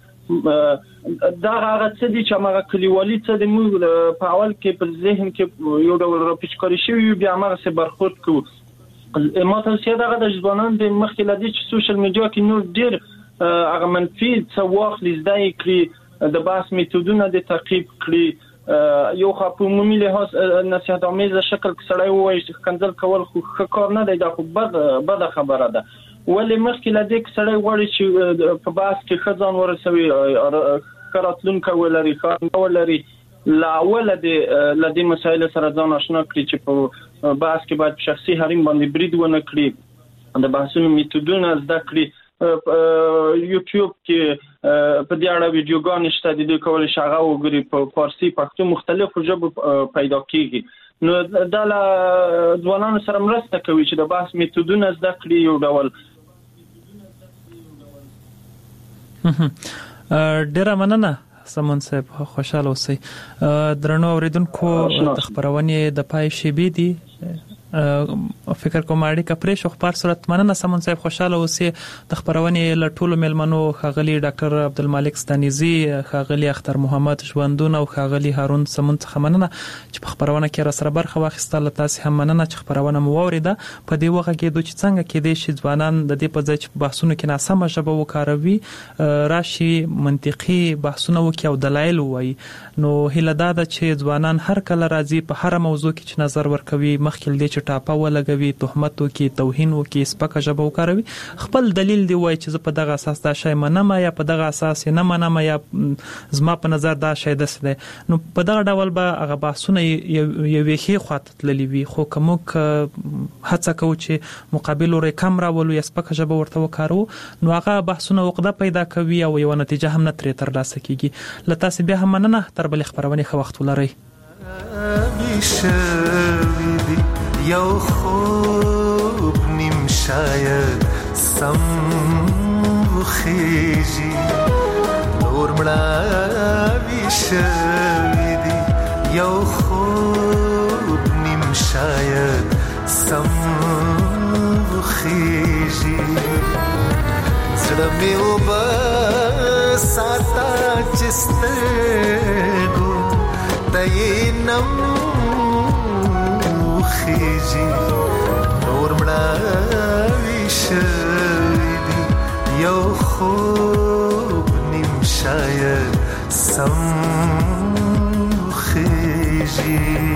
دا هغه څه دي چې هغه کلیوالي څه د موږ په اول کې په ذهن کې یو ډول راپیچکاري شوی، بیا هغه څه برخورد کوو. ما توصیه دا غواړم چې ځوانان د مخکې لدی چې سوشل میډیا کې نور ډیر هغه منفي څه واخلي، زده کړي، د بحث میتودونه د تعقیب کړي. یو خو په عمومي لحاظ نصیحت آمیز شکل کې سړی وایي چې کنځل کول خو ښه کار نه دی، دا خو بد بده خبره ده. ولې مخکې له دې سړی غواړي چې په بحث کې ښه ځان ورسوي، ښه راتلونکی ولري، ښه ولري، له اوله د له دې مسایلو سره ځان آشنا کړي چې په بحث کې باید په شخصي حریم باندې برید ونه کړي، د بحثونو میتودونه زده کړي. یوټیوب کې په دې اړه ویډیوګانې شته، د دوی کولای شي هغه وګوري، په فارسی، پښتو، مختلفو ژبو پیدا کیږي. نو دا له ځوانانو سره مرسته کوي چې د بحث میتودونه زده کړي. یو ډول ډیره مننه سمون صاحب، خوشاله اوسئ. درنو اوریدونکو، د خبرونې د پای شیبې دي، فکر کوم اړیکه پرې شو. خبر صورت مننه سمون صاحب، خوشاله اوسئ. د خبرونې له ټولو ملمنو ښاغلي ډاکټر عبدالمالک ستانیزي، ښاغلي اختر محمد ژوندون او ښاغلي هارون سمون څخه مننه چې په خبرونه کې را سره برخه واخیستله. تاسو هم مننه چې خبرونه مو واوریده. په دې وخت کې دوی څنګه کېدای شي ځوانان د دې په ځای چې بحثونو کې ناسمه ژبه وکاروي، راشي منطقي بحثونه وکړي او دلایل ووایي. نو هیله دا ده چې ځوانان هر کله راځي په هر موضوع کې چې نظر ورکوي، مخکې دې چې ټاپه ولګوي، تهمت وکړي، توهین وکړي، سپکه ژبه وکاروي، خپل دلیل دی وایي چې زه په دغه اساس دا شی منم یا په دغه اساس نه منم یا زما په نظر دا شی داسې دی. نو په دغه ډول به هغه بحثونه یوې ښې خواته تللي وي. خو که موږ هڅه کوو چې مقابل لوری کم راولو یا سپکه ژبه ورته وکاروو، نو هغه بحثونه عقده پیدا کوي او یوه نتیجه هم نه ترې ترلاسه کیږي. له تاسې بیا هم مننه. تر بلې خبرونې ښه وخت ولرئ. یو خوب نیم شاید سم وخیجی نور مړاوي شوي دي، یو خوب نیم شاید سم وخیجی زړه مې وبه ساته چې سترګو ته یې نم خیجی نور مړاوي شوي دي، یو خوب نیم شاید سم خیجی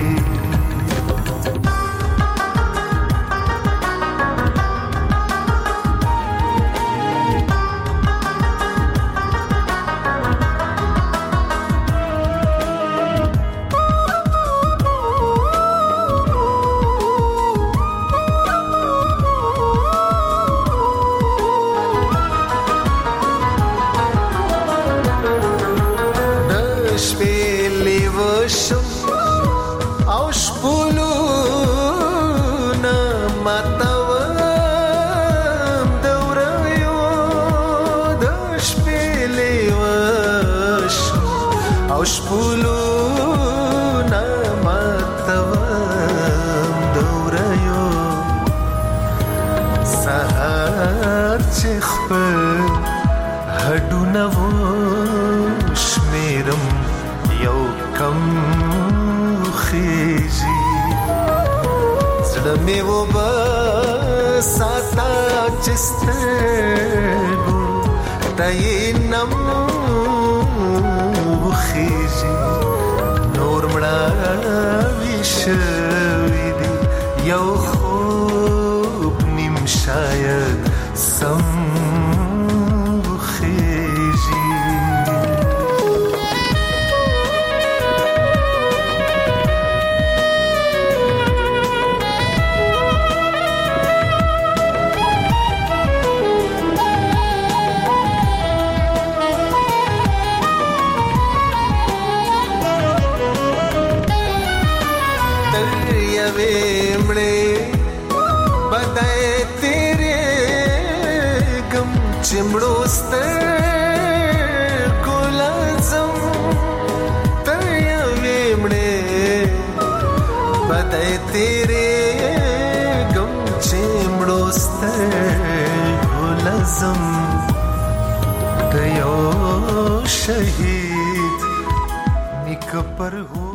शहीद निक पर हो